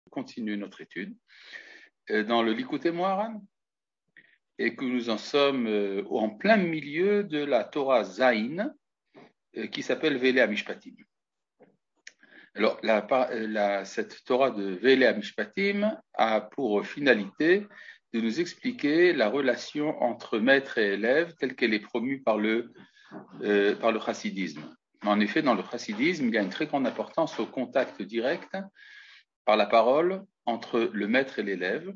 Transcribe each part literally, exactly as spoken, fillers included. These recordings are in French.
continue notre étude dans le Likutei Moharan et que nous en sommes en plein milieu de la Torah Zayin qui s'appelle Vele HaMishpatim. Alors, la, la, cette Torah de Vele HaMishpatim a pour finalité de nous expliquer la relation entre maître et élève telle qu'elle est promue par le, euh, par le chassidisme. En effet, dans le chassidisme, il y a une très grande importance au contact direct par la parole entre le maître et l'élève,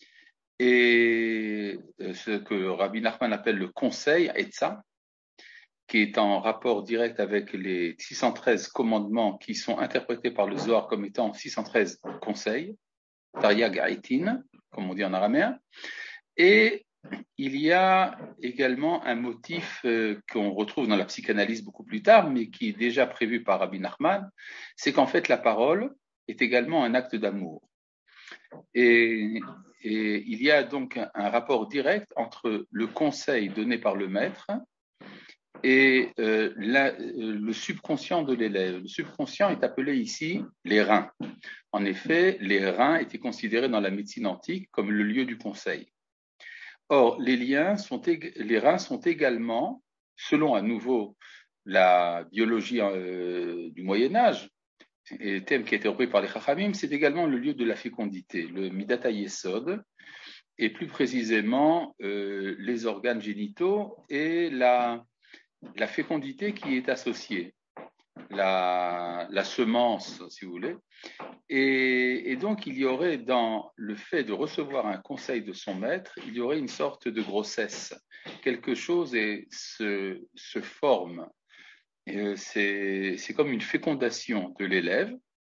et ce que Rabbi Nachman appelle le conseil, Etza, qui est en rapport direct avec les six cent treize commandements qui sont interprétés par le Zohar comme étant six cent treize conseils, Taryag Haitin, comme on dit en araméen, et il y a également un motif euh, qu'on retrouve dans la psychanalyse beaucoup plus tard, mais qui est déjà prévu par Rabbi Nachman, c'est qu'en fait la parole est également un acte d'amour. Et, et il y a donc un, un rapport direct entre le conseil donné par le maître et euh, la, le subconscient de l'élève. Le subconscient est appelé ici les reins. En effet, les reins étaient considérés dans la médecine antique comme le lieu du conseil. Or, les, liens sont, les reins sont également, selon à nouveau la biologie euh, du Moyen-Âge, et thème qui a été repris par les Chachamim, c'est également le lieu de la fécondité, le Midat HaYesod, et plus précisément euh, les organes génitaux et la, la fécondité qui est associée, la, la semence, si vous voulez. Et, et donc, il y aurait dans le fait de recevoir un conseil de son maître, il y aurait une sorte de grossesse. Quelque chose est, se, se forme. Et c'est, c'est comme une fécondation de l'élève.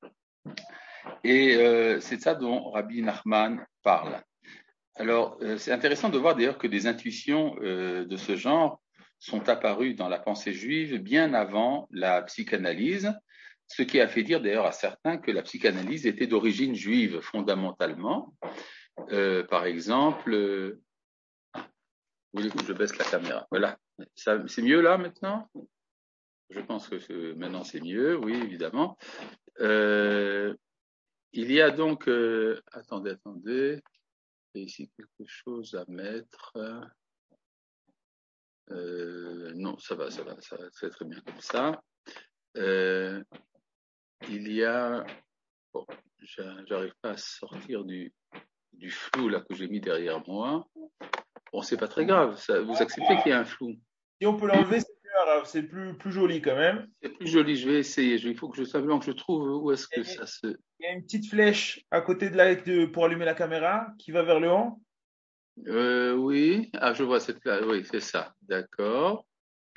Et euh, c'est de ça dont Rabbi Nachman parle. Alors, euh, c'est intéressant de voir d'ailleurs que des intuitions euh, de ce genre sont apparues dans la pensée juive bien avant la psychanalyse, ce qui a fait dire d'ailleurs à certains que la psychanalyse était d'origine juive fondamentalement. Euh, par exemple, euh... vous voulez que je baisse la caméra? Voilà, ça, c'est mieux là maintenant? Je pense que c'est, maintenant c'est mieux, oui, évidemment. Euh, il y a donc, euh, attendez, attendez, il y a ici quelque chose à mettre. Euh, non, ça va, ça va, ça va, c'est très bien comme ça. Euh, il y a, bon, j'arrive pas à sortir du, du flou là que j'ai mis derrière moi. Bon, c'est pas très grave, ça, vous acceptez qu'il y a un flou? Si on peut l'enlever, c'est plus grave, c'est plus, plus joli quand même. C'est plus joli, je vais essayer. Il faut que je simplement que je trouve où est-ce que Et ça se. il y a une petite flèche à côté de la de, pour allumer la caméra qui va vers le haut. Euh, oui, ah, je vois cette place. Oui, c'est ça. D'accord.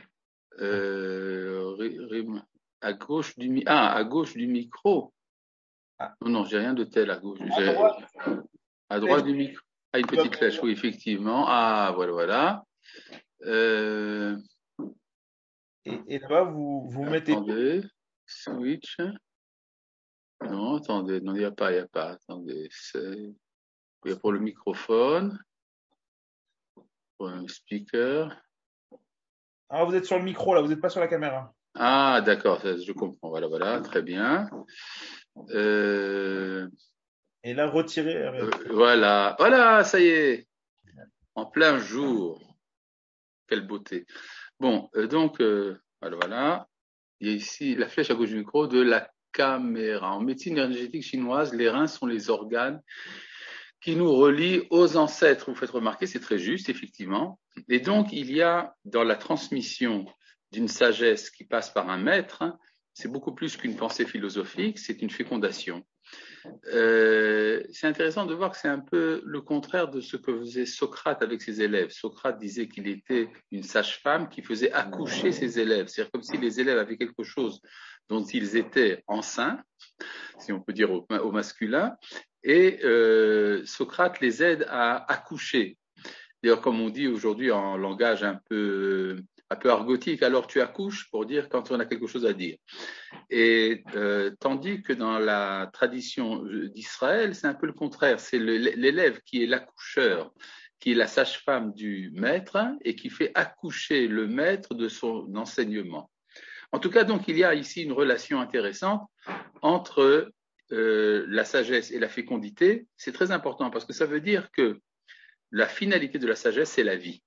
Euh, à gauche du mi... ah, à gauche du micro. Ah. Non, non, j'ai rien de tel à gauche. À droite, à droite du micro. Ah, une petite flèche, oui, effectivement. Ah, voilà, voilà. Euh... Et, et là-bas, vous, vous mettez. Attendez, switch. Non, attendez, non, il n'y a pas, il n'y a pas. Attendez, c'est. Il y a pour le microphone, pour un speaker. Ah, vous êtes sur le micro là, vous n'êtes pas sur la caméra. Ah, d'accord, je comprends. Voilà, voilà, très bien. Euh... Et là, retirez. Euh, voilà, voilà, ça y est, en plein jour. Quelle beauté. Bon, euh, donc, euh, voilà, voilà. Il y a ici la flèche à gauche du micro de la caméra. En médecine énergétique chinoise, les reins sont les organes qui nous relient aux ancêtres. Vous faites remarquer, c'est très juste, effectivement. Et donc, il y a dans la transmission d'une sagesse qui passe par un maître, hein, c'est beaucoup plus qu'une pensée philosophique, c'est une fécondation. Euh, c'est intéressant de voir que c'est un peu le contraire de ce que faisait Socrate avec ses élèves. Socrate disait qu'il était une sage-femme qui faisait accoucher ses élèves. C'est-à-dire comme si les élèves avaient quelque chose dont ils étaient enceints, si on peut dire au, au masculin, et euh, Socrate les aide à accoucher. D'ailleurs, comme on dit aujourd'hui en langage un peu, un peu argotique, alors tu accouches pour dire quand on a quelque chose à dire. Et euh, tandis que dans la tradition d'Israël, c'est un peu le contraire. C'est le, l'élève qui est l'accoucheur, qui est la sage-femme du maître et qui fait accoucher le maître de son enseignement. En tout cas, donc, il y a ici une relation intéressante entre euh, la sagesse et la fécondité, c'est très important parce que ça veut dire que la finalité de la sagesse, c'est la vie.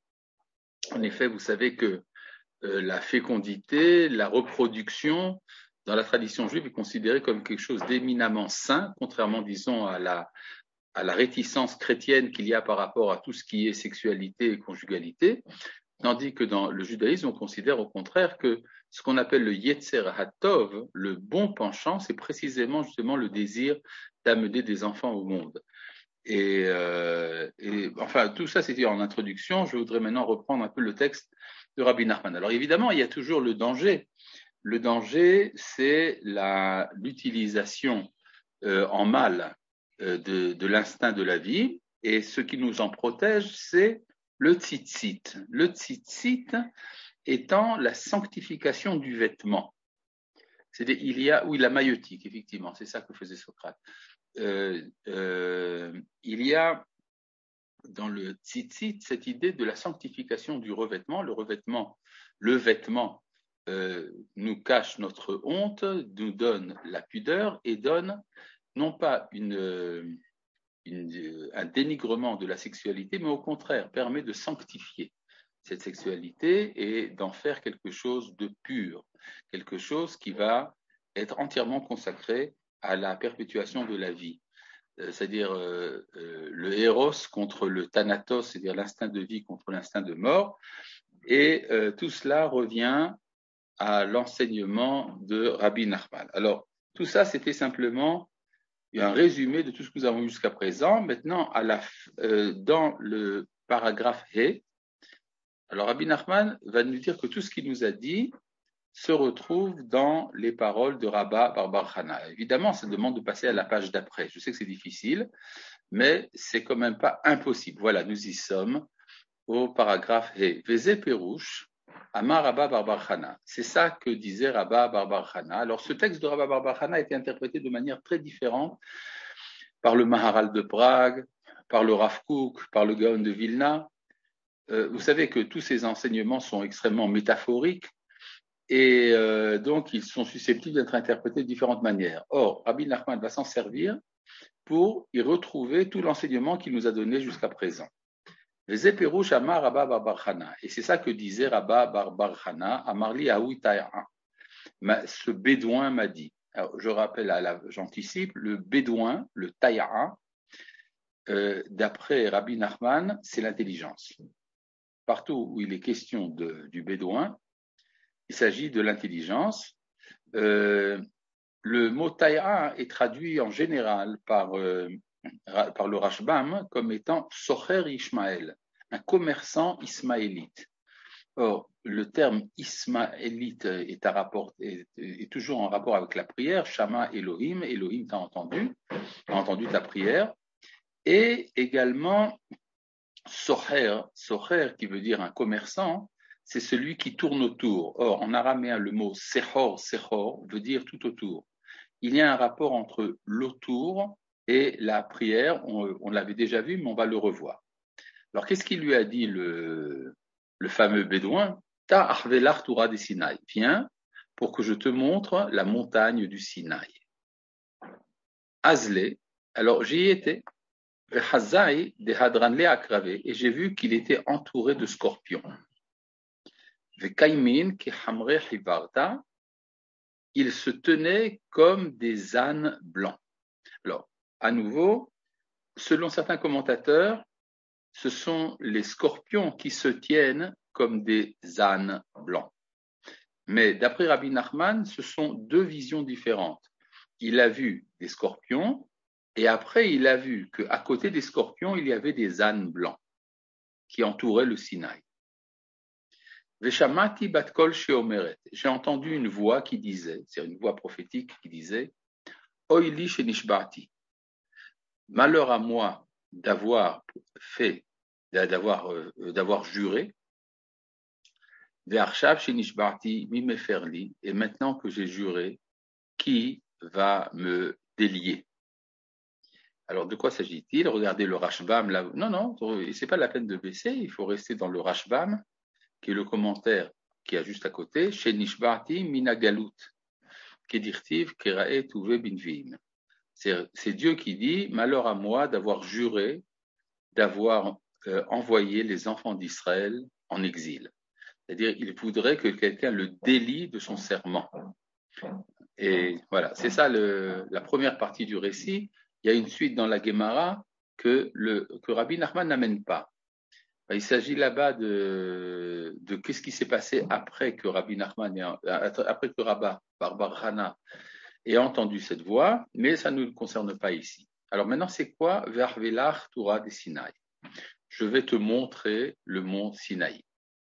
En effet, vous savez que euh, la fécondité, la reproduction, dans la tradition juive, est considérée comme quelque chose d'éminemment sain, contrairement, disons, à la, à la réticence chrétienne qu'il y a par rapport à tout ce qui est sexualité et conjugalité, tandis que dans le judaïsme, on considère au contraire que ce qu'on appelle le Yetzer HaTov, le bon penchant, c'est précisément justement le désir d'amener des enfants au monde. Et, euh, et enfin, tout ça, c'était en introduction. Je voudrais maintenant reprendre un peu le texte de Rabbi Nachman. Alors évidemment, il y a toujours le danger. Le danger, c'est la, l'utilisation euh, en mal euh, de, de l'instinct de la vie. Et ce qui nous en protège, c'est le tzitzit. Le tzitzit étant la sanctification du vêtement. C'est-à-dire, il y a, oui, la maïotique, effectivement, c'est ça que faisait Socrate. Euh, euh, il y a dans le tzitzit cette idée de la sanctification du revêtement. Le revêtement, le vêtement euh, nous cache notre honte, nous donne la pudeur et donne non pas une, une, un dénigrement de la sexualité, mais au contraire permet de sanctifier cette sexualité et d'en faire quelque chose de pur, quelque chose qui va être entièrement consacré à la perpétuation de la vie. C'est-à-dire euh, euh, le héros contre le thanatos, c'est-à-dire l'instinct de vie contre l'instinct de mort. Et euh, tout cela revient à l'enseignement de Rabbi Nachman. Alors, tout ça, c'était simplement un résumé de tout ce que nous avons vu jusqu'à présent. Maintenant, à la, euh, dans le paragraphe He, alors Rabbi Nachman va nous dire que tout ce qu'il nous a dit se retrouve dans les paroles de Rabba bar bar Chana. Évidemment, ça demande de passer à la page d'après. Je sais que c'est difficile, mais c'est quand même pas impossible. Voilà, nous y sommes au paragraphe He. Veze Perouche, Amar Rabba bar bar Chana. C'est ça que disait Rabba bar bar Chana. Alors, ce texte de Rabba bar bar Chana a été interprété de manière très différente par le Maharal de Prague, par le Rav Kook, par le Gaon de Vilna. Euh, vous savez que tous ces enseignements sont extrêmement métaphoriques. Et euh, donc, ils sont susceptibles d'être interprétés de différentes manières. Or, Rabbi Nachman va s'en servir pour y retrouver tout l'enseignement qu'il nous a donné jusqu'à présent. Les éperouches Amar Rabba bar bar Chana. Et c'est ça que disait Rabba bar bar Chana, Amarli Aoui Taïa. Ce bédouin m'a dit. Alors, je rappelle, à la, j'anticipe, le bédouin, le Taïa, euh, d'après Rabbi Nachman, c'est l'intelligence. Partout où il est question de, du bédouin, il s'agit de l'intelligence. Euh, le mot taïa est traduit en général par, euh, par le Rashbam comme étant Socher Ishmael, un commerçant ismaélite. Or, le terme ismaélite est, à rapport, est, est toujours en rapport avec la prière, Shama Elohim, Elohim t'a entendu, t'a entendu ta prière, et également Socher, Socher qui veut dire un commerçant, c'est celui qui tourne autour. Or, en araméen, le mot sechor, sechor veut dire tout autour. Il y a un rapport entre l'autour et la prière. On, on l'avait déjà vu, mais on va le revoir. Alors, qu'est-ce qu'il lui a dit le, le fameux bédouin? Ta arvelach Torah des Sinaï. Viens pour que je te montre la montagne du Sinaï. Azle. Alors, j'y étais. Vechazai de hadranle akravé. Et j'ai vu qu'il était entouré de scorpions. Il se tenait comme des ânes blancs. Alors, à nouveau, selon certains commentateurs, ce sont les scorpions qui se tiennent comme des ânes blancs. Mais d'après Rabbi Nachman, ce sont deux visions différentes. Il a vu des scorpions et après il a vu qu'à côté des scorpions, il y avait des ânes blancs qui entouraient le Sinaï. Veshamati batkol sheomeret. J'ai entendu une voix qui disait, c'est une voix prophétique qui disait, Oili shenishbati. Malheur à moi d'avoir fait, d'avoir, euh, d'avoir juré. Ve'arshav shenishbati mimeferli. Et maintenant que j'ai juré, qui va me délier? Alors, de quoi s'agit-il? Regardez le Rashbam là. Non, non, c'est pas la peine de baisser. Il faut rester dans le Rashbam, qui est le commentaire qui est juste à côté, chez Nishbati Minagalut, qui dirtiv Keraet Uve Binvim. C'est, c'est Dieu qui dit, malheur à moi d'avoir juré, d'avoir euh, envoyé les enfants d'Israël en exil. C'est-à-dire, il voudrait que quelqu'un le délie de son serment. Et voilà, c'est ça le, la première partie du récit. Il y a une suite dans la Gemara que, le, que Rabbi Nachman n'amène pas. Il s'agit là-bas de, de qu'est-ce qui s'est passé après que Rabbi Nachman, après que Rabba Bar Hana ait entendu cette voix, mais ça ne nous concerne pas ici. Alors maintenant, c'est quoi Vervelach Torah des Sinaï? Je vais te montrer le mont Sinaï.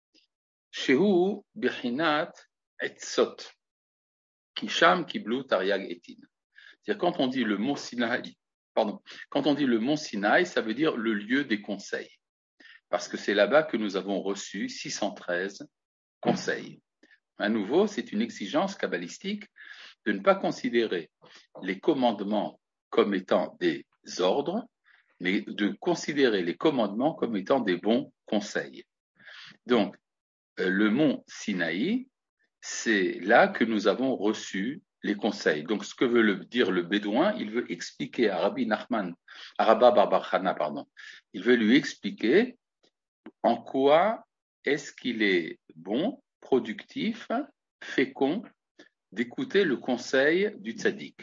Shehu Birhinat Etzot, Kisham Kiblu Tariag Etin. C'est-à-dire quand on dit le mont Sinaï, pardon, quand on dit le mont Sinaï, ça veut dire le lieu des conseils. Parce que c'est là-bas que nous avons reçu six cent treize conseils. À nouveau, c'est une exigence kabbalistique de ne pas considérer les commandements comme étant des ordres, mais de considérer les commandements comme étant des bons conseils. Donc, le mont Sinaï, c'est là que nous avons reçu les conseils. Donc, ce que veut le dire le bédouin, il veut expliquer à Rabbi Nachman, à Rabba Bar Hana, pardon, il veut lui expliquer en quoi est-ce qu'il est bon, productif, fécond d'écouter le conseil du tzaddik.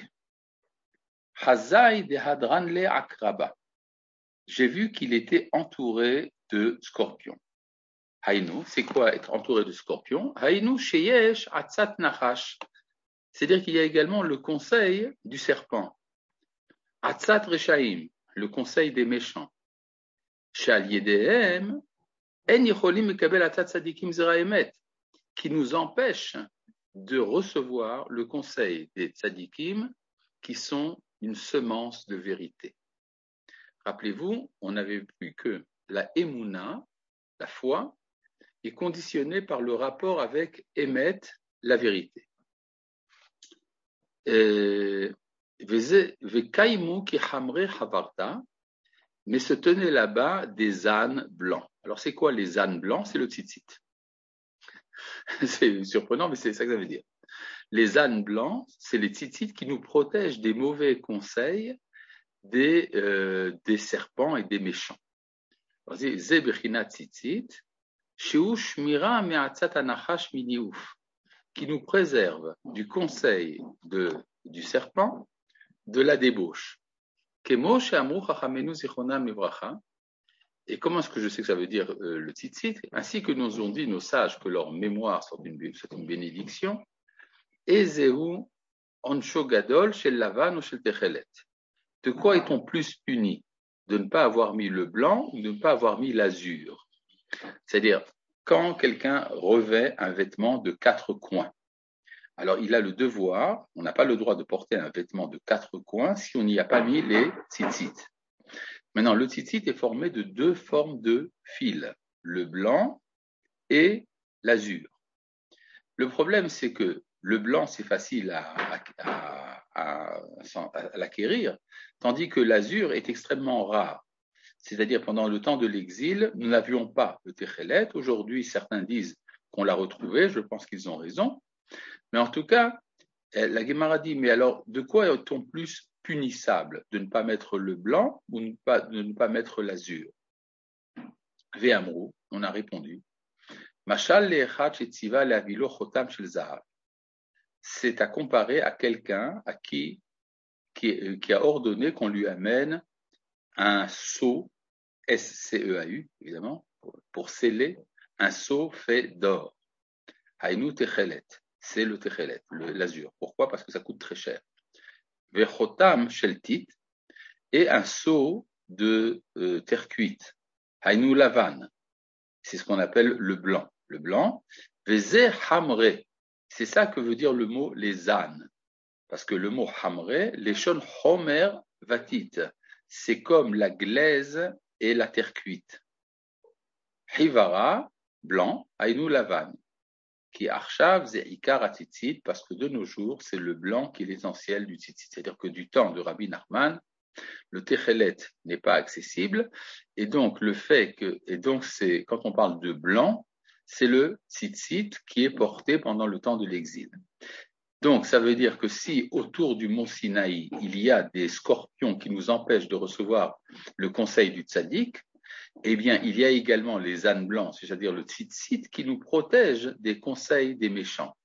Hazai de hadran le akraba. J'ai vu qu'il était entouré de scorpions. Haïnou, c'est quoi être entouré de scorpions? Haïnou sheyesh atzat nachash. C'est-à-dire qu'il y a également le conseil du serpent. Atzat reshaim, le conseil des méchants. Shal yedehem en yicholim mekabel atzat tzadikim zera emet, qui nous empêche de recevoir le conseil des tzadikim qui sont une semence de vérité. Rappelez-vous, on n'avait vu que la émouna, la foi, est conditionnée par le rapport avec émet, la vérité. Vekaimu ki hamre havarta, mais se tenaient là-bas des ânes blancs. Alors c'est quoi les ânes blancs? C'est le tzitzit. C'est surprenant, mais c'est ça que ça veut dire. Les ânes blancs, c'est les tzitzit qui nous protègent des mauvais conseils des, euh, des serpents et des méchants. Zebechina tzitzit, shiu shmira me'atzat anachash miniouf, qui nous préserve du conseil de, du serpent, de la débauche. Kemo she'amru chachamenu zichronam livracha. Et comment est-ce que je sais que ça veut dire euh, le tzitzit? Ainsi que nous ont dit nos sages que leur mémoire soit une, soit une bénédiction. Ezehu ansho gadol shel lavan ou shel techelet. De quoi est-on plus puni? De ne pas avoir mis le blanc ou de ne pas avoir mis l'azur? C'est-à-dire, quand quelqu'un revêt un vêtement de quatre coins, alors il a le devoir, on n'a pas le droit de porter un vêtement de quatre coins si on n'y a pas mis les tzitzit. Maintenant, le tzitzit est formé de deux formes de fils, le blanc et l'azur. Le problème, c'est que le blanc, c'est facile à, à, à, à, à l'acquérir, tandis que l'azur est extrêmement rare. C'est-à-dire, pendant le temps de l'exil, nous n'avions pas le techelet. Aujourd'hui, certains disent qu'on l'a retrouvé, je pense qu'ils ont raison. Mais en tout cas, la Gemara dit, mais alors, de quoi est-on plus punissable? De ne pas mettre le blanc ou de ne pas, de ne pas mettre l'azur? Ve'amrou, on a répondu. Mashal le'echad she'tziva le'avilo chotam shel zahav. C'est à comparer à quelqu'un à qui, qui, qui a ordonné qu'on lui amène un seau, S C E A U, évidemment, pour, pour sceller un seau fait d'or. Haïnou techelet, c'est le techelet, l'azur. Pourquoi? Parce que ça coûte très cher. Vechotam sheltit, et un seau de euh, terre cuite. Haïnou lavan, c'est ce qu'on appelle le blanc. Le blanc, veze hamre, c'est ça que veut dire le mot les ânes. Parce que le mot hamre, leshon homer vatit, c'est comme la glaise et la terre cuite. Hivara, blanc, haïnou lavan, qui arshav ze ikar atzitzit, parce que de nos jours, c'est le blanc qui est l'essentiel du tzitzit. C'est-à-dire que du temps de Rabbi Nachman, le techelet n'est pas accessible, et donc le fait que, et donc c'est, quand on parle de blanc, c'est le tzitzit qui est porté pendant le temps de l'exil. Donc, ça veut dire que si autour du mont Sinaï, il y a des scorpions qui nous empêchent de recevoir le conseil du tzaddik, eh bien, il y a également les ânes blancs, c'est-à-dire le tzitzit, qui nous protège des conseils des méchants.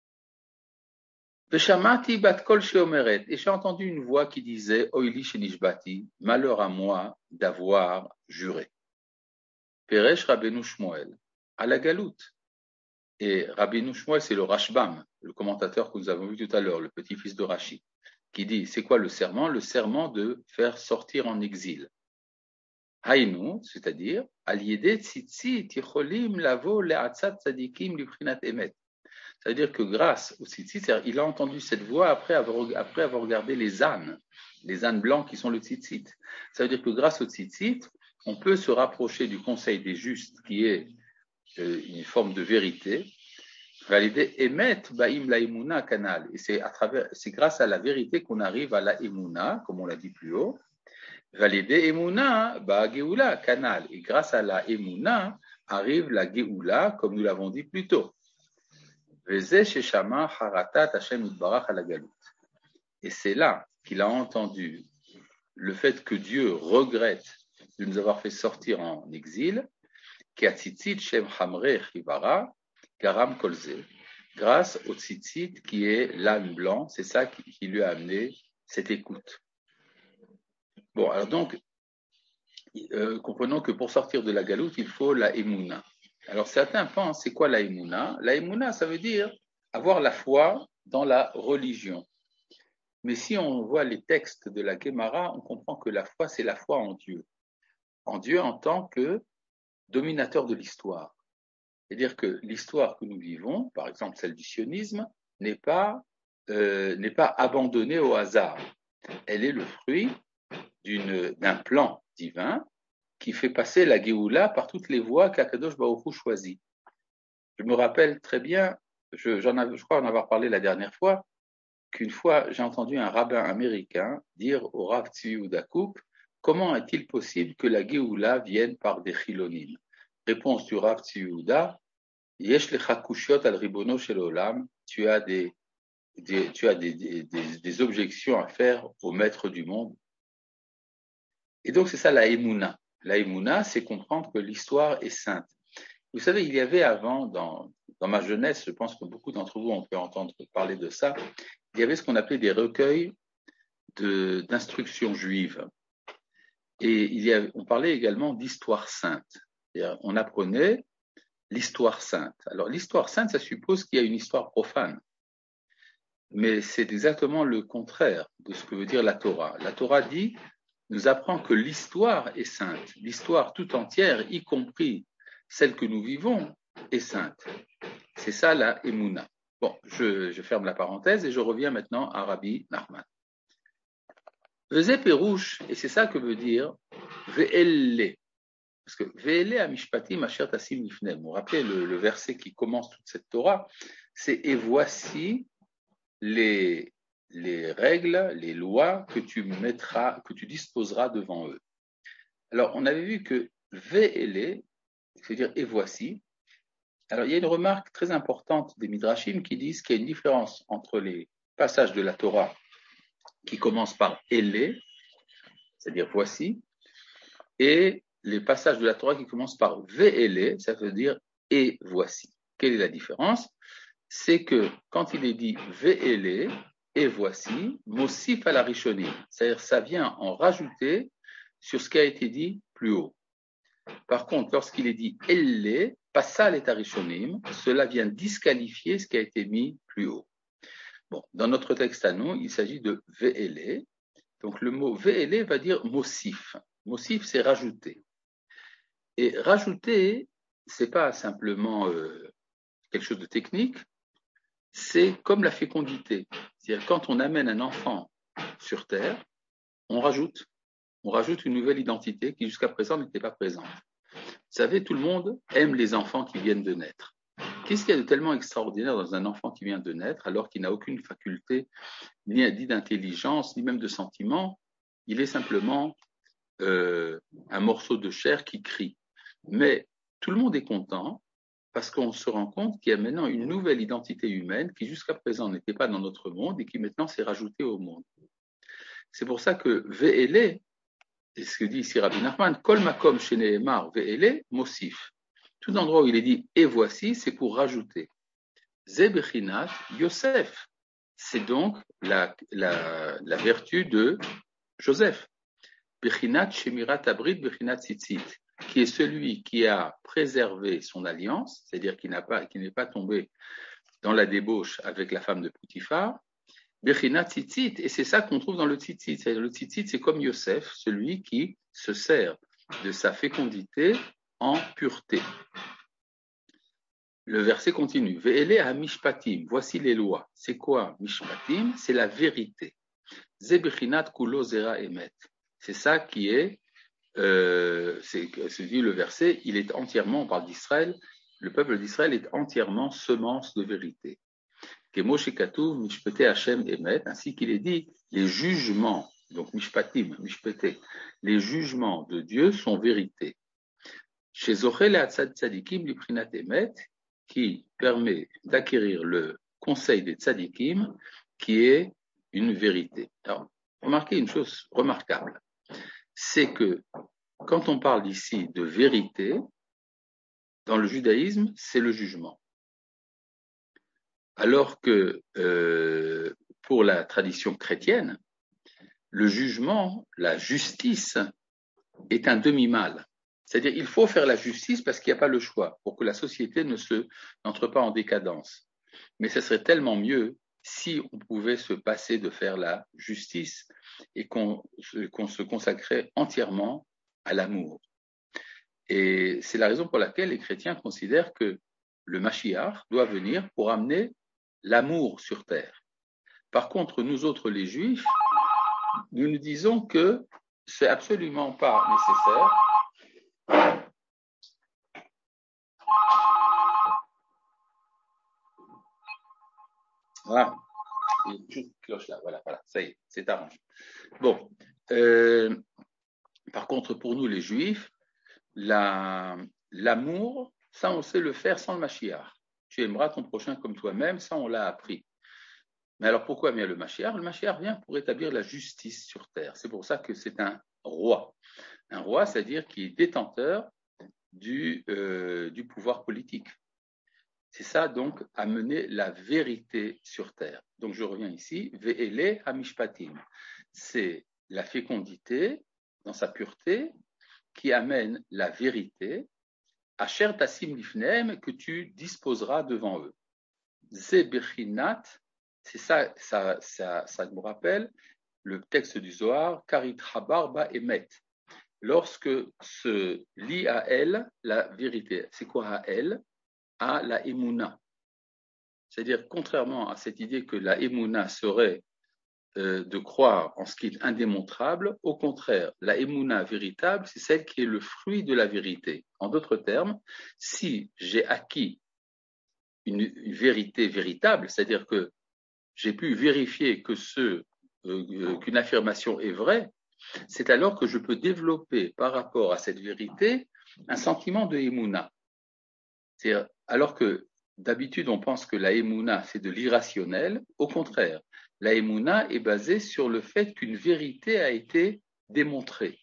Veshamati bat kol sheomeret, et j'ai entendu une voix qui disait, Oili shenishbati, malheur à moi d'avoir juré. Peresh Rabbeinu Shmuel, à la galoute. Et Rabbeinu Shmuel, c'est le Rashbam, le commentateur que nous avons vu tout à l'heure, le petit-fils de Rashi, qui dit, c'est quoi le serment? Le serment de faire sortir en exil. Haïnou, c'est-à-dire, Aliede tzitzit yicholim lavo le'atzat tzadikim librinat emet. C'est-à-dire que grâce au tzitzit, il a entendu cette voix après avoir, après avoir regardé les ânes, les ânes blancs qui sont le tzitzit. Ça veut dire que grâce au tzitzit, on peut se rapprocher du conseil des justes, qui est euh, une forme de vérité. Valider emet ba'im la emuna kanal. Et c'est à travers, c'est grâce à la vérité qu'on arrive à la emuna, comme on l'a dit plus haut. Valider emuna ba geoula kanal. Et grâce à la emuna arrive la geoula, comme nous l'avons dit plus tôt. Et c'est là qu'il a entendu le fait que Dieu regrette de nous avoir fait sortir en exil, grâce au tzitzit qui est l'âne blanc, c'est ça qui lui a amené cette écoute. Bon, alors donc, euh, comprenons que pour sortir de la galoute, il faut la émouna. Alors certains pensent, c'est quoi la émouna? La émouna, ça veut dire avoir la foi dans la religion. Mais si on voit les textes de la Gemara, on comprend que la foi, c'est la foi en Dieu. En Dieu en tant que dominateur de l'histoire. C'est-à-dire que l'histoire que nous vivons, par exemple celle du sionisme, n'est pas, euh, n'est pas abandonnée au hasard. Elle est le fruit d'une, d'un plan divin qui fait passer la Géoula par toutes les voies qu'Akadosh Baruch Hu choisit. Je me rappelle très bien, je, j'en avais, je crois en avoir parlé la dernière fois, qu'une fois j'ai entendu un rabbin américain dire au Rav Tzvi Yehuda Kook, comment est-il possible que la Géoula vienne par des chilonim? Réponse du Rav Tzvi Yehuda, Yesh lecha kushiot al ribono shel olam, tu as des, des tu as des, des, des, des objections à faire au maître du monde. Et donc c'est ça la émouna. La émouna, c'est comprendre que l'histoire est sainte. Vous savez, il y avait avant, dans, dans ma jeunesse, je pense que beaucoup d'entre vous ont pu entendre parler de ça, il y avait ce qu'on appelait des recueils de, d'instructions juives. Et il y avait, on parlait également d'histoire sainte. C'est-à-dire, on apprenait l'histoire sainte. Alors, l'histoire sainte, ça suppose qu'il y a une histoire profane. Mais c'est exactement le contraire de ce que veut dire la Torah. La Torah dit, nous apprend que l'histoire est sainte. L'histoire tout entière, y compris celle que nous vivons, est sainte. C'est ça la Emouna. Bon, je, je ferme la parenthèse et je reviens maintenant à Rabbi Nachman. Veze Perouche, et c'est ça que veut dire Ve'elle. Parce que Ve'elle amishpatim asher tasim lifnem. Vous vous rappelez le, le verset qui commence toute cette Torah, c'est et voici les, les règles, les lois que tu mettras, que tu disposeras devant eux. Alors, on avait vu que Ve'elle, c'est-à-dire et voici. Alors, il y a une remarque très importante des Midrashim qui disent qu'il y a une différence entre les passages de la Torah qui commencent par elle, c'est-à-dire voici, et les passages de la Torah qui commencent par ve'ele, ça veut dire et voici. Quelle est la différence? C'est que quand il est dit ve'ele et voici, mosif à la rishonim, c'est-à-dire ça vient en rajouter sur ce qui a été dit plus haut. Par contre, lorsqu'il est dit elle, passal et arishonim, cela vient disqualifier ce qui a été mis plus haut. Bon, dans notre texte à nous, il s'agit de ve'ele. Donc le mot ve'ele va dire mosif. Mosif, c'est rajouter. Et rajouter, c'est pas simplement euh, quelque chose de technique, c'est comme la fécondité. C'est-à-dire quand on amène un enfant sur Terre, on rajoute, on rajoute une nouvelle identité qui jusqu'à présent n'était pas présente. Vous savez, tout le monde aime les enfants qui viennent de naître. Qu'est-ce qu'il y a de tellement extraordinaire dans un enfant qui vient de naître alors qu'il n'a aucune faculté ni d'intelligence, ni même de sentiment? Il est simplement euh, un morceau de chair qui crie. Mais tout le monde est content parce qu'on se rend compte qu'il y a maintenant une nouvelle identité humaine qui jusqu'à présent n'était pas dans notre monde et qui maintenant s'est rajoutée au monde. C'est pour ça que Ve'ele, c'est ce que dit ici Rabbi Nachman, Kol makom sheneemar Ve'ele mosif. Tout endroit où il est dit et voici, c'est pour rajouter. Ze bechinat Yosef. C'est donc la, la, la vertu de Joseph. Bechinat shemirat abrit bechinat tzitzit, qui est celui qui a préservé son alliance, c'est-à-dire qui n'a pas, qui n'est pas tombé dans la débauche avec la femme de Potiphar. Bechinat tzitzit, et c'est ça qu'on trouve dans le tzitzit. C'est-à-dire le tzitzit, c'est comme Yosef, celui qui se sert de sa fécondité en pureté. Le verset continue. Ve'ele ha-mishpatim. Voici les lois. C'est quoi mishpatim? C'est la vérité. Ze bechinat kulo zera emet. C'est ça qui est, euh, c'est, c'est dit le verset, il est entièrement, on parle d'Israël, le peuple d'Israël est entièrement semence de vérité. Kemo shekatuv mishpete Hashem emet, ainsi qu'il est dit, les jugements, donc mishpatim, mishpete, les jugements de Dieu sont vérité. Chez Zochel et Hatzad Tzadikim l'iprinat emet, qui permet d'acquérir le conseil des tzadikim, qui est une vérité. Alors, remarquez une chose remarquable, c'est que quand on parle ici de vérité, dans le judaïsme, c'est le jugement. Alors que euh, pour la tradition chrétienne, le jugement, la justice, est un demi-mal. C'est-à-dire il faut faire la justice parce qu'il n'y a pas le choix, pour que la société ne se, n'entre pas en décadence. Mais ce serait tellement mieux si on pouvait se passer de faire la justice et qu'on, qu'on se consacrait entièrement à l'amour. Et c'est la raison pour laquelle les chrétiens considèrent que le Mashiach doit venir pour amener l'amour sur terre. Par contre, nous autres les Juifs, nous nous disons que c'est absolument pas nécessaire. Voilà, il y a une petite cloche là, voilà, voilà, ça y est, c'est arrangé. Bon, euh, par contre, pour nous les Juifs, la, l'amour, ça on sait le faire sans le Mashiach. Tu aimeras ton prochain comme toi-même, ça on l'a appris. Mais alors pourquoi vient le Mashiach? Le Mashiach vient pour établir la justice sur terre. C'est pour ça que c'est un roi. Un roi, c'est-à-dire qui est détenteur du, euh, du pouvoir politique. C'est ça donc, amener la vérité sur terre. Donc je reviens ici, Ve'ele ha-mishpatim. C'est la fécondité dans sa pureté qui amène la vérité, Asher tasim lifnehem, que tu disposeras devant eux. Ze bechinat, c'est ça, ça, ça, ça me rappelle le texte du Zohar, Karit Habar ba emet. Lorsque se lie à elle la vérité. C'est quoi à elle? À la émouna. C'est-à-dire, contrairement à cette idée que la émouna serait euh, de croire en ce qui est indémontrable, au contraire, la émouna véritable, c'est celle qui est le fruit de la vérité. En d'autres termes, si j'ai acquis une, une vérité véritable, c'est-à-dire que j'ai pu vérifier que ce, euh, qu'une affirmation est vraie, c'est alors que je peux développer par rapport à cette vérité un sentiment de émouna. C'est-à-dire, alors que d'habitude on pense que la émouna c'est de l'irrationnel, au contraire, la émouna est basée sur le fait qu'une vérité a été démontrée.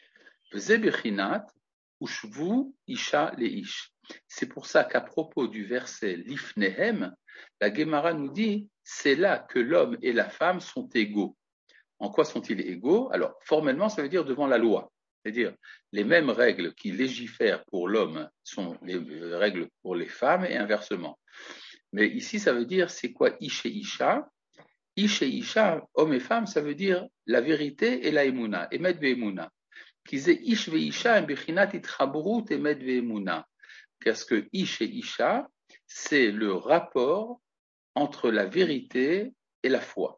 Zebechinat ushvu isha leish. C'est pour ça qu'à propos du verset Lifnehem, la Gemara nous dit c'est là que l'homme et la femme sont égaux. En quoi sont-ils égaux? Alors, formellement, ça veut dire devant la loi. C'est-à-dire, les mêmes règles qui légifèrent pour l'homme sont les règles pour les femmes et inversement. Mais ici, ça veut dire, c'est quoi Ish et Isha? Ish et Isha, homme et femme, ça veut dire la vérité et la Emouna, Emet ve'Emouna. Qu'ils aient Ish ve'Isha, Bechinat itchaburut Emet ve'Emouna. Parce que Ish et Isha, c'est le rapport entre la vérité et la foi.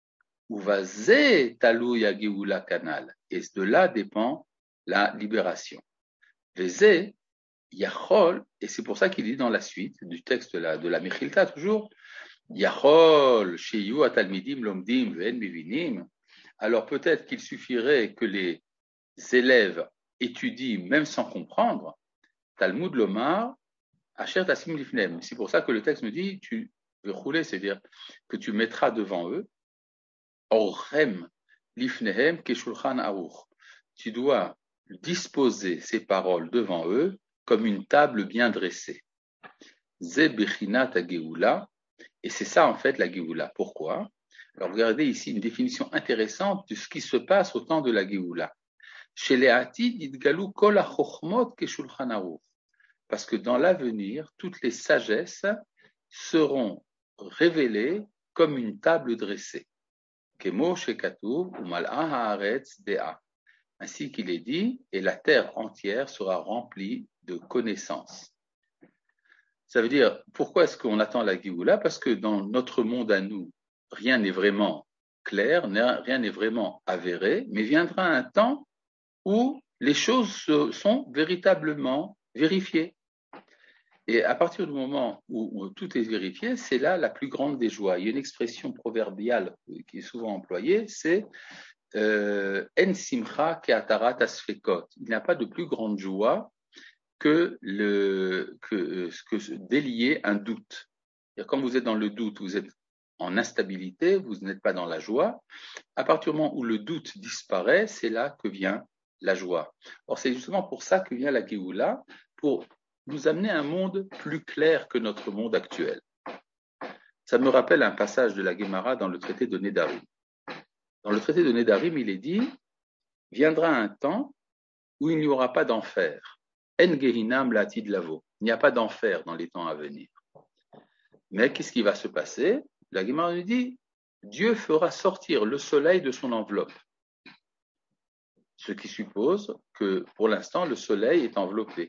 Uvazé talouya geoula kanal. Et de là dépend la libération. Vezé yachol, et c'est pour ça qu'il dit dans la suite du texte de la, de la Mechilta toujours, yachol sheyu atalmidim lomdim ve'en mivinim. Alors peut-être qu'il suffirait que les élèves étudient même sans comprendre. Talmud lomar Asher tasim lifnehem. C'est pour ça que le texte nous dit, tu veux rouler, c'est-à-dire que tu mettras devant eux, orhem lifnehem keshulchan aruch. Tu dois disposer ces paroles devant eux comme une table bien dressée. Ze bechinat hageoula. Et c'est ça en fait la Géoula. Pourquoi? Alors regardez ici une définition intéressante de ce qui se passe au temps de la Géoula. Chez les Hatid, idgalu kol ha-chochmot ke-shulchan aruch. Parce que dans l'avenir, toutes les sagesses seront révélées comme une table dressée. Kemo shekatuv umal'a haaretz dea. Ainsi qu'il est dit, et la terre entière sera remplie de connaissances. Ça veut dire, pourquoi est-ce qu'on attend la Géoula? Parce que dans notre monde à nous, rien n'est vraiment clair, rien n'est vraiment avéré, mais viendra un temps où les choses sont véritablement vérifiées. Et à partir du moment où, où tout est vérifié, c'est là la plus grande des joies. Il y a une expression proverbiale qui est souvent employée, c'est En simcha ke'atarat asfekot. Il n'y a pas de plus grande joie que, le, que, que délier un doute. Quand vous êtes dans le doute, vous êtes en instabilité, vous n'êtes pas dans la joie. À partir du moment où le doute disparaît, c'est là que vient la joie. Or, c'est justement pour ça que vient la Géoula, pour nous amener à un monde plus clair que notre monde actuel. Ça me rappelle un passage de la Gemara dans le traité de Nedarim. Dans le traité de Nedarim, il est dit, viendra un temps où il n'y aura pas d'enfer. En gehinam latid lavo. Il n'y a pas d'enfer dans les temps à venir. Mais qu'est-ce qui va se passer? La Gemara nous dit, Dieu fera sortir le soleil de son enveloppe. Ce qui suppose que pour l'instant, le soleil est enveloppé.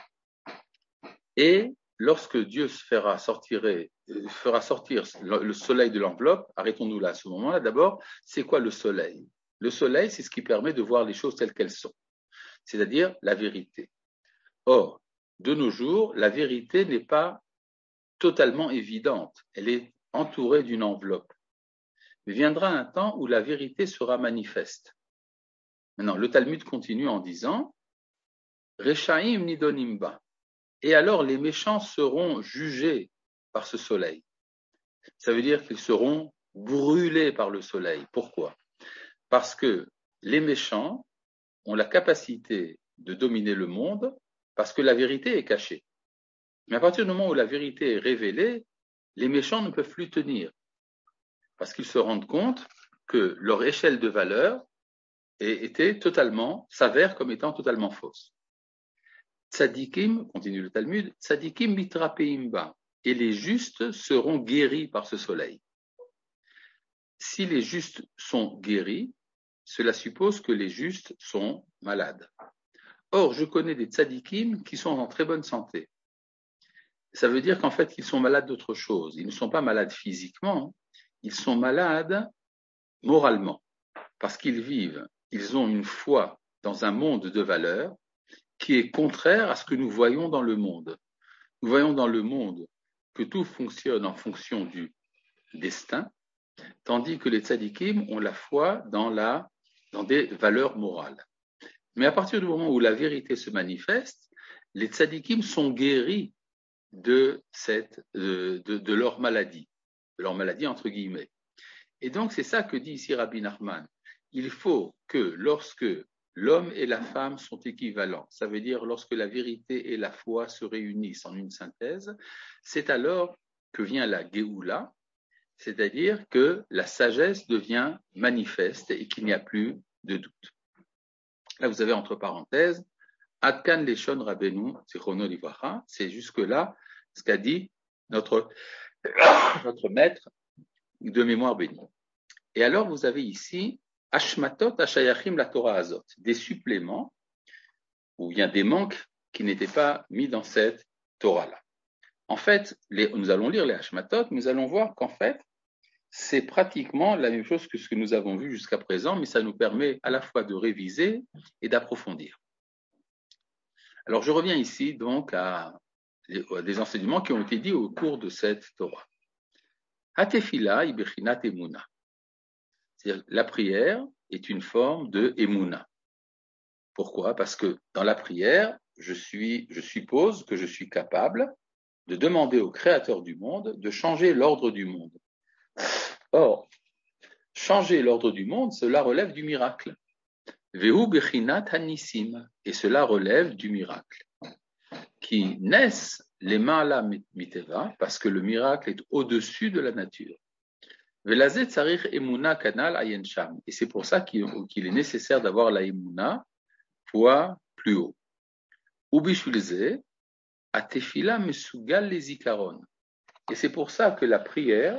Et lorsque Dieu fera sortir, fera sortir le soleil de l'enveloppe, arrêtons-nous là à ce moment-là, d'abord, c'est quoi le soleil? Le soleil, c'est ce qui permet de voir les choses telles qu'elles sont, c'est-à-dire la vérité. Or, de nos jours, la vérité n'est pas totalement évidente, elle est entourée d'une enveloppe. Mais viendra un temps où la vérité sera manifeste. Maintenant, le Talmud continue en disant Rechaim nidonimba. Et alors les méchants seront jugés par ce soleil. Ça veut dire qu'ils seront brûlés par le soleil. Pourquoi? Parce que les méchants ont la capacité de dominer le monde parce que la vérité est cachée. Mais à partir du moment où la vérité est révélée, les méchants ne peuvent plus tenir. Parce qu'ils se rendent compte que leur échelle de valeur était totalement, s'avère comme étant totalement fausse. Tzadikim, continue le Talmud, Tzadikim mitrapeimba, et les justes seront guéris par ce soleil. Si les justes sont guéris, cela suppose que les justes sont malades. Or, je connais des tzadikim qui sont en très bonne santé. Ça veut dire qu'en fait, ils sont malades d'autre chose. Ils ne sont pas malades physiquement, ils sont malades moralement, parce qu'ils vivent, ils ont une foi dans un monde de valeurs qui est contraire à ce que nous voyons dans le monde. Nous voyons dans le monde que tout fonctionne en fonction du destin, tandis que les tzadikim ont la foi dans, la, dans des valeurs morales. Mais à partir du moment où la vérité se manifeste, les tzadikim sont guéris de, cette, de, de, de leur maladie, de leur maladie entre guillemets. Et donc c'est ça que dit ici Rabbi Nachman. Il faut que lorsque l'homme et la femme sont équivalents, ça veut dire lorsque la vérité et la foi se réunissent en une synthèse, c'est alors que vient la Géoula, c'est-à-dire que la sagesse devient manifeste et qu'il n'y a plus de doute. Là, vous avez entre parenthèses, Adkan Leshon Rabbeinu, Zichrono Livracha, c'est jusque-là ce qu'a dit notre, notre maître de mémoire bénie. Et alors, vous avez ici Ashmatot Ashayachim la Torah Azot, des suppléments ou bien des manques qui n'étaient pas mis dans cette Torah-là. En fait, les, nous allons lire les Ashmatot, nous allons voir qu'en fait, c'est pratiquement la même chose que ce que nous avons vu jusqu'à présent, mais ça nous permet à la fois de réviser et d'approfondir. Alors, je reviens ici donc à, à des enseignements qui ont été dits au cours de cette Torah. Hatefila ibechinat emuna. C'est-à-dire la prière est une forme de emuna. Pourquoi? Parce que dans la prière, je, suis, je suppose que je suis capable de demander au Créateur du monde de changer l'ordre du monde. Or, changer l'ordre du monde, cela relève du miracle. Vehu bechinat hanissim, et cela relève du miracle. Qui naissent les ma'ala miteva, parce que le miracle est au-dessus de la nature. Velazet tsarich emuna kanal ayen sham, et c'est pour ça qu'il, qu'il est nécessaire d'avoir la emuna fois plus haut. Ubishulze atefila mesugal les zikaron, et c'est pour ça que la prière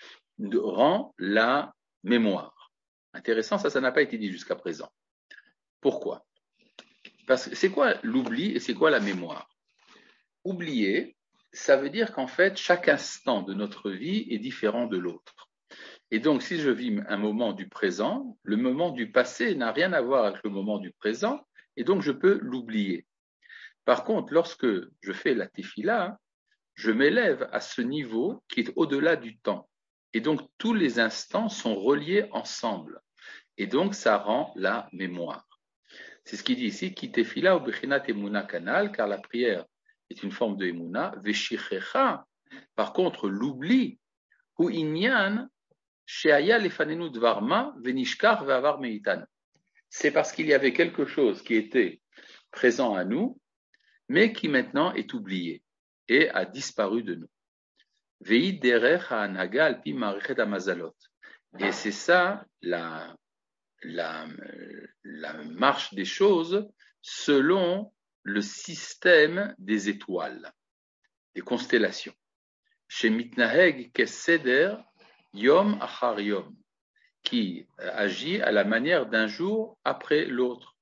rend la mémoire. Intéressant, ça, ça n'a pas été dit jusqu'à présent. Pourquoi? Parce que c'est quoi l'oubli et c'est quoi la mémoire? Oublier, ça veut dire qu'en fait, chaque instant de notre vie est différent de l'autre. Et donc, si je vis un moment du présent, le moment du passé n'a rien à voir avec le moment du présent, et donc je peux l'oublier. Par contre, lorsque je fais la tefila, je m'élève à ce niveau qui est au-delà du temps. Et donc, tous les instants sont reliés ensemble. Et donc, ça rend la mémoire. C'est ce qu'il dit ici, ki tefila ou bechinat emuna kanal, car la prière est une forme de emuna, veshichecha. Par contre, l'oubli, hu inyan, sheaya lefanenu dvarma, venishkar ve'avar meitan. C'est parce qu'il y avait quelque chose qui était présent à nous, mais qui maintenant est oublié et a disparu de nous. Ve'id derech ha'anaga alpi marichet hamazalot. Et c'est ça la La, la marche des choses selon le système des étoiles, des constellations. Chez Mitnaheg Keseder Yom Achar Yom, qui agit à la manière d'un jour après l'autre.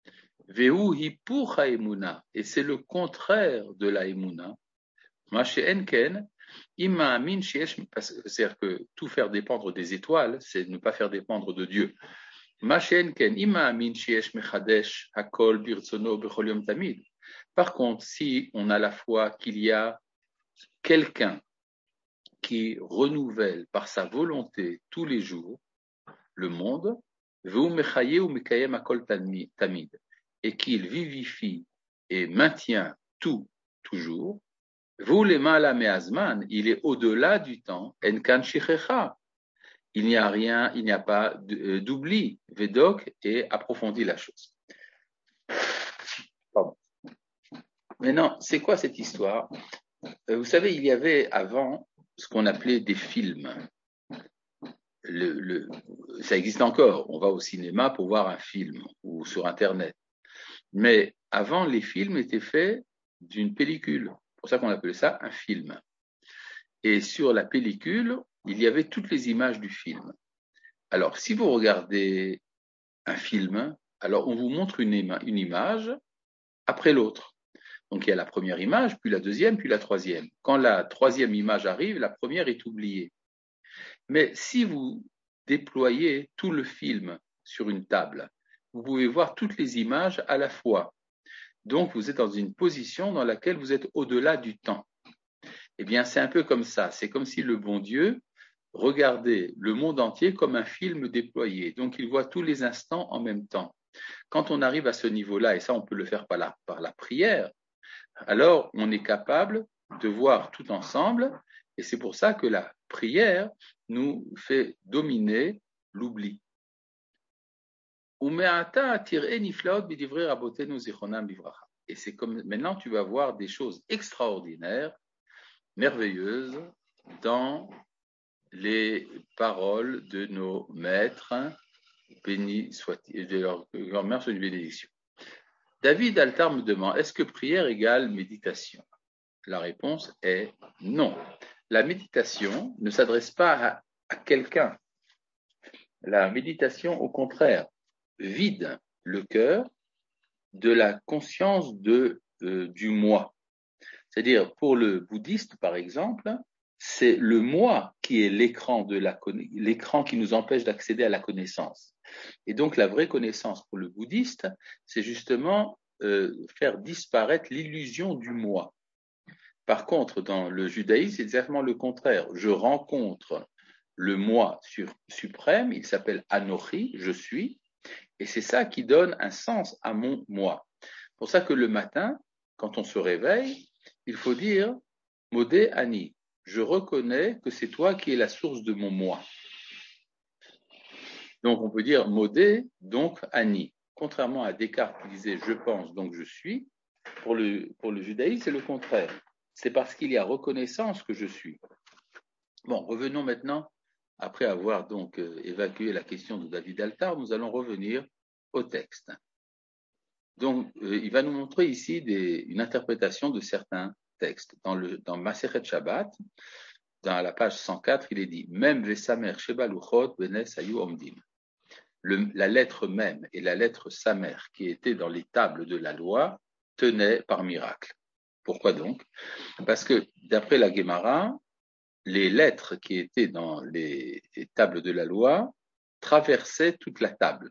Vehu Hipur Haemuna, et c'est le contraire de la Emuna. Mashe Enken, Ima Amin Sheesh, c'est-à-dire que tout faire dépendre des étoiles, c'est ne pas faire dépendre de Dieu. Par contre, si on a la foi qu'il y a quelqu'un qui renouvelle par sa volonté tous les jours le monde, et qu'il vivifie et maintient tout toujours, il est au-delà du temps, il n'y a rien, il n'y a pas d'oubli. Védok et approfondit la chose. Pardon. Maintenant, c'est quoi cette histoire? Vous savez, il y avait avant ce qu'on appelait des films. Le, le, ça existe encore. On va au cinéma pour voir un film ou sur Internet. Mais avant, les films étaient faits d'une pellicule. C'est pour ça qu'on appelait ça un film. Et sur la pellicule, il y avait toutes les images du film. Alors, si vous regardez un film, alors on vous montre une, ima- une image après l'autre. Donc, il y a la première image, puis la deuxième, puis la troisième. Quand la troisième image arrive, la première est oubliée. Mais si vous déployez tout le film sur une table, vous pouvez voir toutes les images à la fois. Donc, vous êtes dans une position dans laquelle vous êtes au-delà du temps. Eh bien, c'est un peu comme ça. C'est comme si le bon Dieu regardait le monde entier comme un film déployé. Donc, il voit tous les instants en même temps. Quand on arrive à ce niveau-là, et ça, on peut le faire par la, par la prière, alors on est capable de voir tout ensemble. Et c'est pour ça que la prière nous fait dominer l'oubli. Et c'est comme maintenant, tu vas voir des choses extraordinaires, merveilleuses dans les paroles de nos maîtres, bénis soient-ils, de leur grand-mère, soit une bénédiction. David Altar me demande, est-ce que prière égale méditation? La réponse est non. La méditation ne s'adresse pas à, à quelqu'un. La méditation, au contraire, vide le cœur de la conscience de, euh, du moi. C'est-à-dire, pour le bouddhiste, par exemple, c'est le moi qui est l'écran de la l'écran qui nous empêche d'accéder à la connaissance. Et donc, la vraie connaissance pour le bouddhiste, c'est justement euh, faire disparaître l'illusion du moi. Par contre, dans le judaïsme, c'est exactement le contraire. Je rencontre le moi sur, suprême, il s'appelle Anochi, je suis, et c'est ça qui donne un sens à mon moi. C'est pour ça que le matin, quand on se réveille, il faut dire Modé Ani, je reconnais que c'est toi qui es la source de mon moi. Donc on peut dire Modé, donc Ani. Contrairement à Descartes qui disait je pense, donc je suis, pour le, pour le judaïsme, c'est le contraire. C'est parce qu'il y a reconnaissance que je suis. Bon, revenons maintenant, après avoir donc euh, évacué la question de David Altar, nous allons revenir au texte. Donc, euh, il va nous montrer ici des, une interprétation de certains textes. Dans, le, dans Masechet Shabbat, dans la page cent quatre, il est dit « Même Vesamer Sheba Luchot Benes Ayu Omdim ». La lettre même et la lettre Samer, qui étaient dans les tables de la loi, tenaient par miracle. Pourquoi donc? Parce que, d'après la Gemara, les lettres qui étaient dans les, les tables de la loi traversaient toute la table.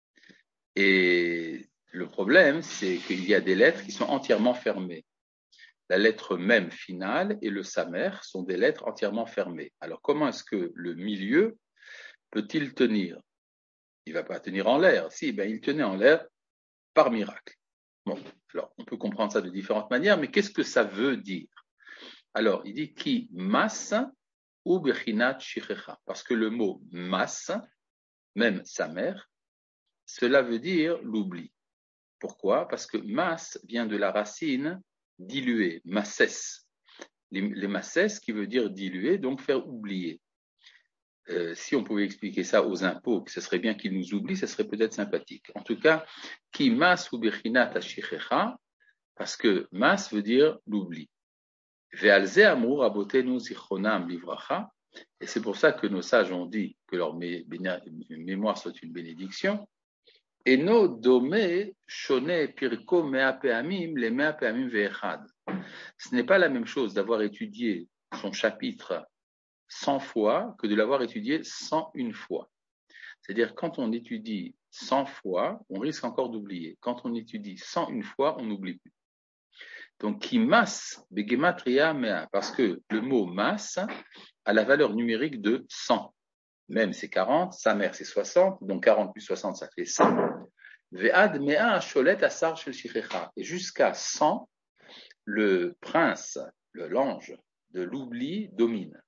Et le problème, c'est qu'il y a des lettres qui sont entièrement fermées. La lettre même finale et le samer sont des lettres entièrement fermées. Alors, comment est-ce que le milieu peut-il tenir? Il ne va pas tenir en l'air. Si, ben, il tenait en l'air par miracle. Bon, alors, on peut comprendre ça de différentes manières, mais qu'est-ce que ça veut dire? Alors, il dit qui mas ou bechinat shichecha. Parce que le mot mas, même samer, cela veut dire l'oubli. Pourquoi? Parce que mas vient de la racine diluer, masses. Les, les masses qui veut dire diluer, donc faire oublier. Euh, si on pouvait expliquer ça aux impôts, que ce serait bien qu'ils nous oublient, ce serait peut-être sympathique. En tout cas, qui mas ou bechinat ashichecha, parce que mas veut dire l'oubli. Ve'alze amur abotenu zichronam livracha, et c'est pour ça que nos sages ont dit que leur mé- mémoire soit une bénédiction. Eno dome shone pirko mea peamim le mea peamim ve'echad. Ce n'est pas la même chose d'avoir étudié son chapitre cent fois que de l'avoir étudié cent une fois. C'est-à-dire, quand on étudie cent fois, on risque encore d'oublier. Quand on étudie cent une fois, on n'oublie plus. Donc, qui masse, begematria mea, parce que le mot masse a la valeur numérique de cent. Même c'est quarante, sa mère c'est soixante, donc quarante plus soixante, ça fait cent. Ve'ad mea sholet asar shel shichecha. Et jusqu'à cent, le prince, le l'ange de l'oubli domine.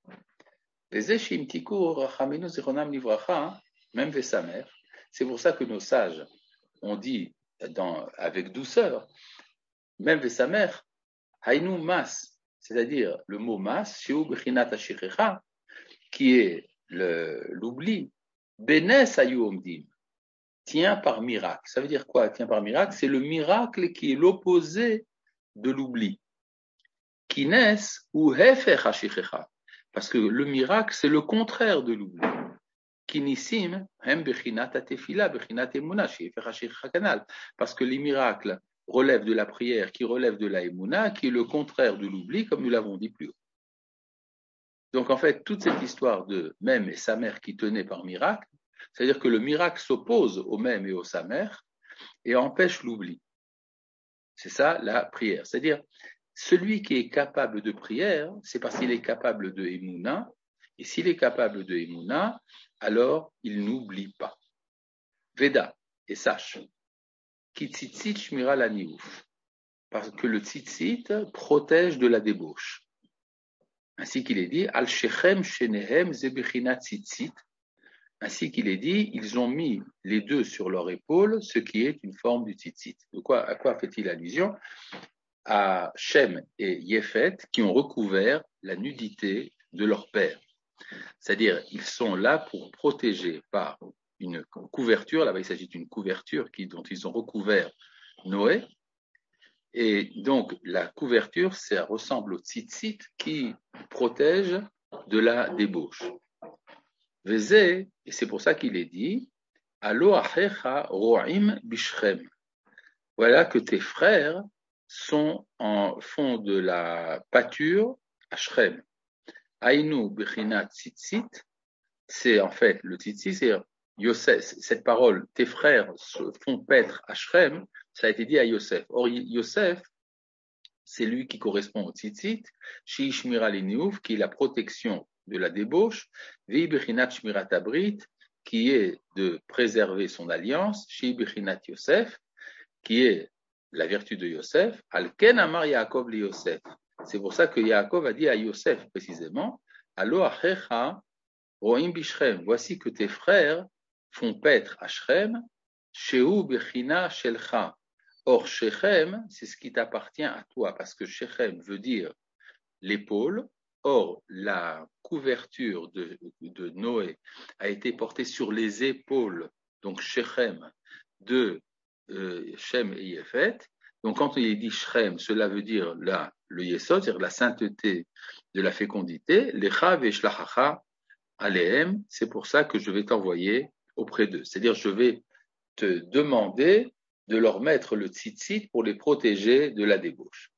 Même Vesamer, c'est pour ça que nos sages ont dit dans, avec douceur, même Vesamer, Hainu mas, c'est-à-dire le mot mas, qui est le, l'oubli, Benes ayu omdim, tient par miracle. Ça veut dire quoi, tient par miracle? C'est le miracle qui est l'opposé de l'oubli. Kines ou hefech hashichecha. Parce que le miracle, c'est le contraire de l'oubli. Kinissim, hem bechinat atefila, bechinat emuna, shefech hashichecha kanal. Parce que les miracles relèvent de la prière, qui relève de la emuna, qui est le contraire de l'oubli, comme nous l'avons dit plus haut. Donc en fait, toute cette histoire de même et sa mère qui tenait par miracle, c'est-à-dire que le miracle s'oppose au même et au sa mère et empêche l'oubli. C'est ça la prière. C'est-à-dire, celui qui est capable de prière, c'est parce qu'il est capable de Emouna, et s'il est capable de Emouna, alors il n'oublie pas. Veda, et sache, ki tzitzit shmira la niouf, parce que le tzitzit protège de la débauche. Ainsi qu'il est dit, al shechem shenehem zebechinat tzitzit, ainsi qu'il est dit, ils ont mis les deux sur leur épaule, ce qui est une forme du tzitzit. De quoi, à quoi fait-il allusion? À Shem et Yéphet qui ont recouvert la nudité de leur père. C'est-à-dire, ils sont là pour protéger par une couverture, là-bas il s'agit d'une couverture qui, dont ils ont recouvert Noé, et donc la couverture, ça ressemble au tzitzit qui protège de la débauche. Vezé, et c'est pour ça qu'il est dit, Alo achecha ro'im bishrem. Voilà que tes frères sont en fond de la pâture à Shrem. Aïnou bechinat tzitzit, c'est en fait le tzitzit, c'est Yosef, cette parole, tes frères se font paître à Shrem, ça a été dit à Yosef. Or, Yosef, c'est lui qui correspond au tzitzit, Shi Shmira Liniouf, qui est la protection de la débauche, Vi bechinat Shmirat Abrit, qui est de préserver son alliance, Shi bechinat Yosef, qui est la vertu de Yosef, Al-Ken Amar Yaakov li Yosef. C'est pour ça que Yaakov a dit à Yosef précisément, Allo achecha roim bishrem, voici que tes frères font paître à Shrem, Shehu bechina shelcha. Or, Shechem, c'est ce qui t'appartient à toi, parce que Shechem veut dire l'épaule. Or, la couverture de, de Noé a été portée sur les épaules, donc Shechem, de euh, Shem et Yefet. Donc, quand il dit Shrem, cela veut dire la, le Yesod, c'est-à-dire la sainteté de la fécondité. Lecha ve'shlachacha alehem, c'est pour ça que je vais t'envoyer auprès d'eux. C'est-à-dire, je vais te demander de leur mettre le tzitzit pour les protéger de la débauche.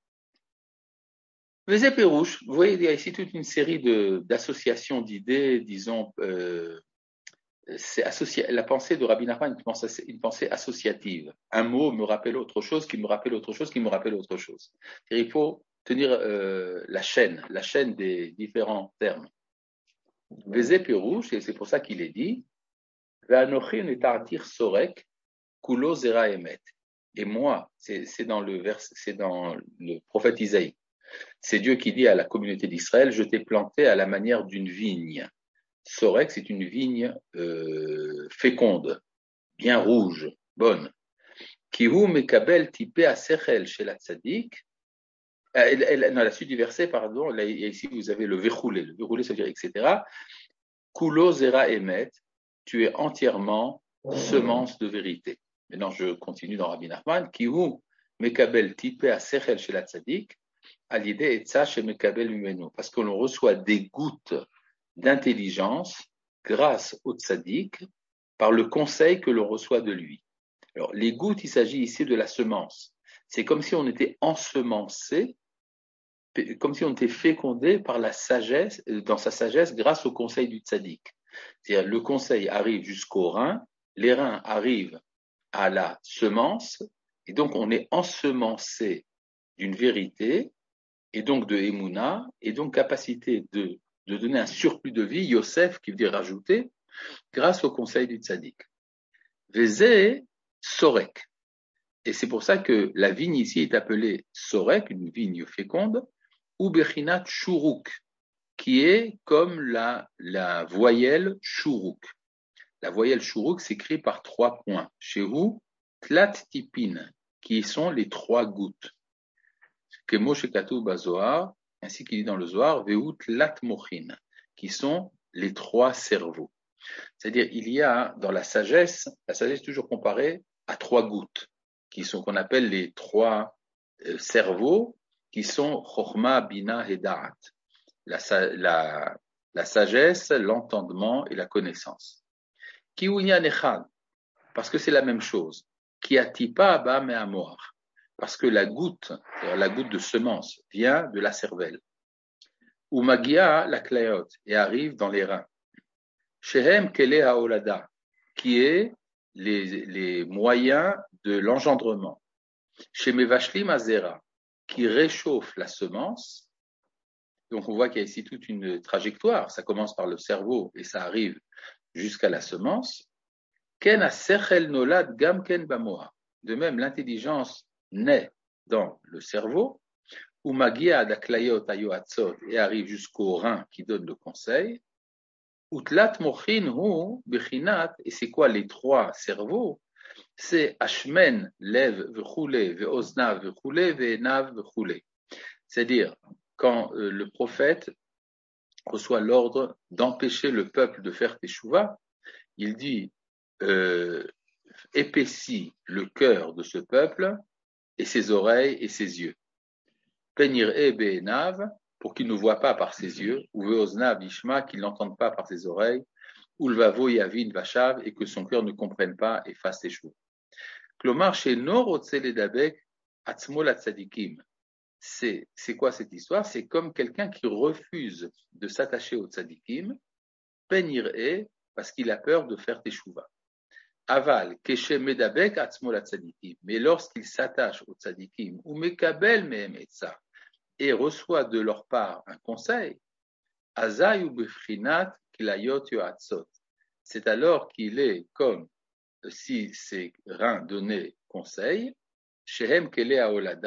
Les épérouches, vous voyez, il y a ici toute une série de, d'associations d'idées, disons, euh, c'est associé, la pensée de Rabbi Nachman, une pensée, une pensée associative. Un mot me rappelle autre chose, qui me rappelle autre chose, qui me rappelle autre chose. C'est-à-dire, il faut tenir euh, la chaîne, la chaîne des différents termes. Les épérouches, et c'est pour ça qu'il est dit, Ve'anochi neta'atir sorek, kulo zera emet. Et moi, c'est, c'est dans le vers, c'est dans le prophète Isaïe. C'est Dieu qui dit à la communauté d'Israël, je t'ai planté à la manière d'une vigne. Sorek, c'est une vigne euh, féconde, bien rouge, bonne. Kihu mekabel tipé à sechel chez la tzaddik. Dans la suite du verset, pardon, là, ici vous avez le verroulé. Le verroulé, ça veut dire et cetera. Kulo zera emet, tu es entièrement semence de vérité. Maintenant, je continue dans Rabbi Nachman. Kihu mekabel tipé à sechel chez la tzaddik. À l'idée etza chez mekabel humeno, parce que l'on reçoit des gouttes d'intelligence grâce au tzaddik par le conseil que l'on reçoit de lui. Alors, les gouttes, il s'agit ici de la semence. C'est comme si on était ensemencé, comme si on était fécondé par la sagesse, dans sa sagesse grâce au conseil du tzaddik. C'est-à-dire, le conseil arrive jusqu'aux reins, les reins arrivent à la semence, et donc on est ensemencé d'une vérité, et donc de Emouna, et donc capacité de, de donner un surplus de vie, Yosef, qui veut dire rajouter, grâce au conseil du tzaddik. Vezé Sorek. Et c'est pour ça que la vigne ici est appelée Sorek, une vigne féconde, ou Bechinat Shuruk, qui est comme la, la voyelle Shuruk. La voyelle Shuruk s'écrit par trois points. Chez vous, Tlat Tipin, qui sont les trois gouttes. Que Moshe Katou Bazoar, ainsi qu'il dit dans le Zohar, Veut Tlat Mochin, qui sont les trois cerveaux. C'est-à-dire, il y a dans la sagesse, la sagesse est toujours comparée à trois gouttes, qui sont, qu'on appelle les trois euh, cerveaux, qui sont Chochma, Bina et Da'at. La, la, la sagesse, l'entendement et la connaissance. Kiounia Nechad, parce que c'est la même chose. Kiatipa Abba Me'amoar, parce que la goutte, la goutte de semence, vient de la cervelle. Ou Magia la Klayot, et arrive dans les reins. Shehem Kele Haolada, qui est les, les moyens de l'engendrement. Chez Mevashlim Azera, qui réchauffe la semence. Donc on voit qu'il y a ici toute une trajectoire. Ça commence par le cerveau et ça arrive jusqu'à la semence. Ken Asechel Nolad Gam Ken Bamoa. De même, l'intelligence naît dans le cerveau. Ou Magia Adaklayot Ayoatzot, et arrive jusqu'au rein qui donne le conseil. Utlat mochin hu bechinat, et c'est quoi les trois cerveaux? C'est Ashmen, lev, vechule, veoznav, vechule, ve'enav, vechule. C'est-à-dire, quand euh, le prophète reçoit l'ordre d'empêcher le peuple de faire teshuva, il dit euh, épaissis le cœur de ce peuple et ses oreilles et ses yeux. Penir e be'enav, pour qu'il ne voit pas par ses yeux, ou veoznav ishma, qu'il n'entende pas par ses oreilles, ou le vavo yavin vachav, et que son cœur ne comprenne pas et fasse teshuva. Klomar chez Nor Otseledabek Atzmol Atzadikim. C'est, c'est quoi cette histoire? C'est comme quelqu'un qui refuse de s'attacher au tzadikim, penir e, parce qu'il a peur de faire teshuva. Aval, keshe medabek atzmol atzadikim. Mais lorsqu'il s'attache au tzadikim, ou mekabel mehem etza, et reçoit de leur part un conseil, azay ou befrinat kilayot yoatzot. C'est alors qu'il est comme si ses reins donnaient conseil, shehem kele haolada,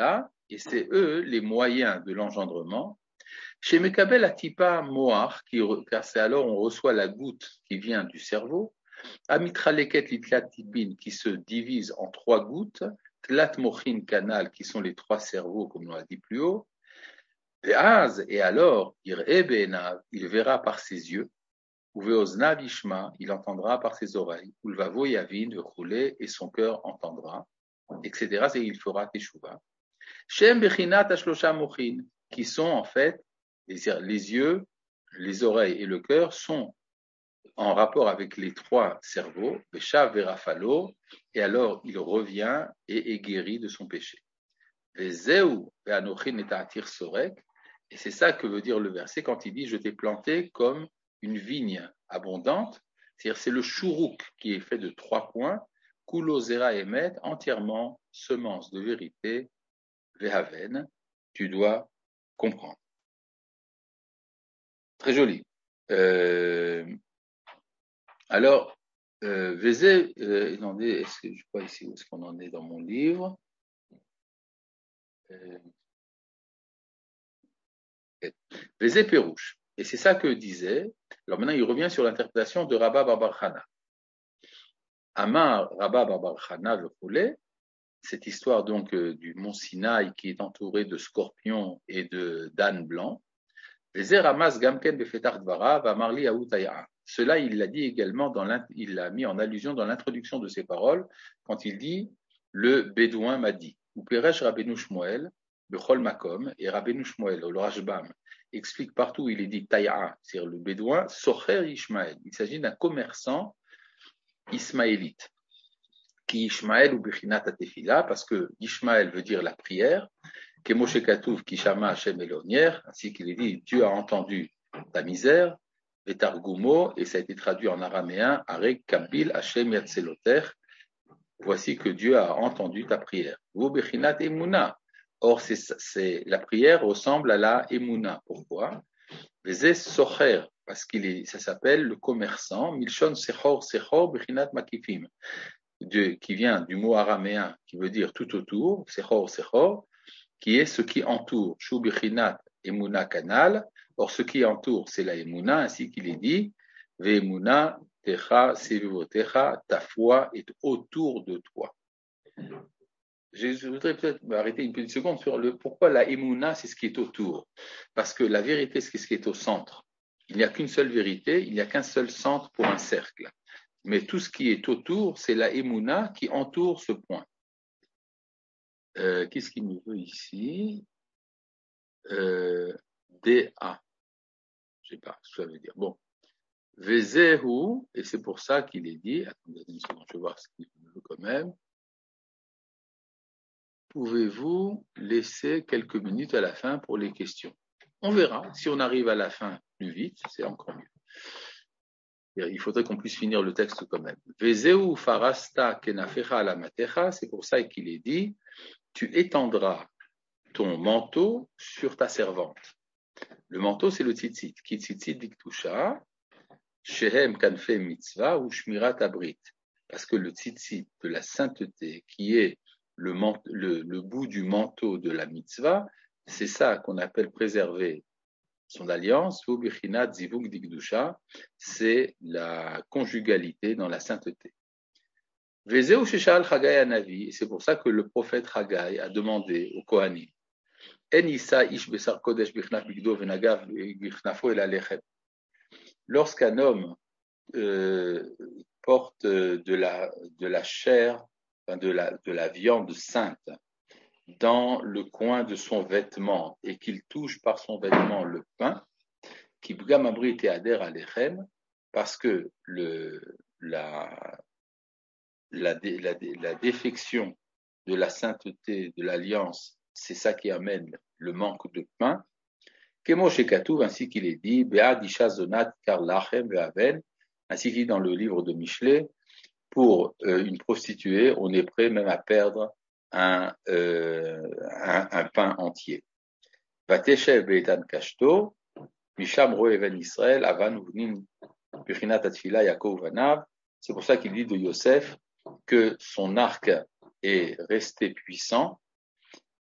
et c'est eux les moyens de l'engendrement. Chez Mekabel Atipa Moar, car c'est alors on reçoit la goutte qui vient du cerveau, Amitraleket Litlatibin, qui se divise en trois gouttes, Tlat Mochin Canal, qui sont les trois cerveaux, comme on l'a dit plus haut, et alors, il verra par ses yeux, Uveozna Vishma, il entendra par ses oreilles, Ulvavo Yavin, rouler, et son cœur entendra, et cetera. Et il fera Teshuvah. Shem Bechinat Ashlosha Mochin, qui sont en fait, les, les yeux, les oreilles et le cœur sont en rapport avec les trois cerveaux, Veshav Verafalo, et alors il revient et est guéri de son péché. Vezeu Veanochin et Ta'atir Sorek, et c'est ça que veut dire le verset quand il dit je t'ai planté comme une vigne abondante, c'est-à-dire c'est le chourouk qui est fait de trois points, Kulo Zera Emet, entièrement semence de vérité, Vehaven, tu dois comprendre. Très joli. Euh, alors, euh, Vézé, euh, attendez, est-ce que je vois ici où est-ce qu'on en est dans mon livre euh, Vézé Pérouche. Et c'est ça que disait. Alors maintenant, il revient sur l'interprétation de Rabba Bar Chana. Amar Rabba Bar Chana le roulait. Cette histoire donc euh, du mont Sinaï qui est entouré de scorpions et de d'ânes blancs. Vézé Ramas Gamken Befetar Dvara Vamarli Aoutaya. Cela, il l'a dit également, dans il l'a mis en allusion dans l'introduction de ses paroles, quand il dit « Le Bédouin m'a dit ». Ou Peresh Rabbeinu Shmuel, Bechol Makom, et Rabbeinu Shmuel, le Rashbam, explique partout où il est dit « Taïa », c'est-à-dire le Bédouin, « Socher Ishmael ». Il s'agit d'un commerçant ismaélite, qui Ishmael ou Bechinat Atefila, parce que Ishmael veut dire la prière, Kemoshe Katouf Kishama Hashem Elonier, ainsi qu'il est dit « Dieu a entendu ta misère », et Targumo, et ça a été traduit en araméen, Arek Kabil Hashem Yatseloter, voici que Dieu a entendu ta prière. Vobechinat Emuna. Or, c'est, c'est, la prière ressemble à la Emuna. Pourquoi? Vezé Socher, parce qu'il est, ça s'appelle le commerçant, Milshon Sechor Sechor Bechinat Makifim, de, qui vient du mot araméen, qui veut dire tout autour, Sechor Sechor, qui est ce qui entoure, Shu Bechinat Emuna Kanal. Or, ce qui entoure, c'est la Emouna, ainsi qu'il est dit, Ve'emuna techa sevivotecha, ta foi est autour de toi. Je voudrais peut-être m'arrêter une petite seconde sur le pourquoi la Emouna, c'est ce qui est autour. Parce que la vérité, c'est ce qui est au centre. Il n'y a qu'une seule vérité, il n'y a qu'un seul centre pour un cercle. Mais tout ce qui est autour, c'est la Emouna qui entoure ce point. Euh, qu'est-ce qu'il me veut ici euh, D A. Je sais pas ce que ça veut dire. Bon. Vezehu, et c'est pour ça qu'il est dit, attendez une seconde, je vais voir ce qu'il veut quand même. Pouvez-vous laisser quelques minutes à la fin pour les questions? On verra. Si on arrive à la fin plus vite, c'est encore mieux. Il faudrait qu'on puisse finir le texte quand même. Vezehu farasta kenafecha alamatecha, c'est pour ça qu'il est dit, tu étendras ton manteau sur ta servante. Le manteau, c'est le tzitzit. Ki tzitzit diktusha, shehem kanfe mitzvah ou shmirat abrit. Parce que le tzitzit de la sainteté, qui est le, le, le bout du manteau de la mitzvah, c'est ça qu'on appelle préserver son alliance, c'est la conjugalité dans la sainteté. C'est pour ça que le prophète Haggai a demandé au Kohanim, lorsqu'un homme euh, porte de la, de la chair, enfin de, la, de la viande sainte dans le coin de son vêtement et qu'il touche par son vêtement le pain, qui bgamabri et adhère à l'echem, parce que le, la, la, la, la défection de la sainteté de l'alliance, c'est ça qui amène le manque de pain. Kemo shekatuv, ainsi qu'il est dit, be'ad isha zonat kar lachem ve'aven, ainsi qu'il est dans le livre de Michelet, pour euh, une prostituée, on est prêt même à perdre un, euh, un, un pain entier. Vateshev be'etan kashto, misham ro'even Israël, avan uvnim bichinat atfila Yaakov vanav. C'est pour ça qu'il dit de Yosef que son arc est resté puissant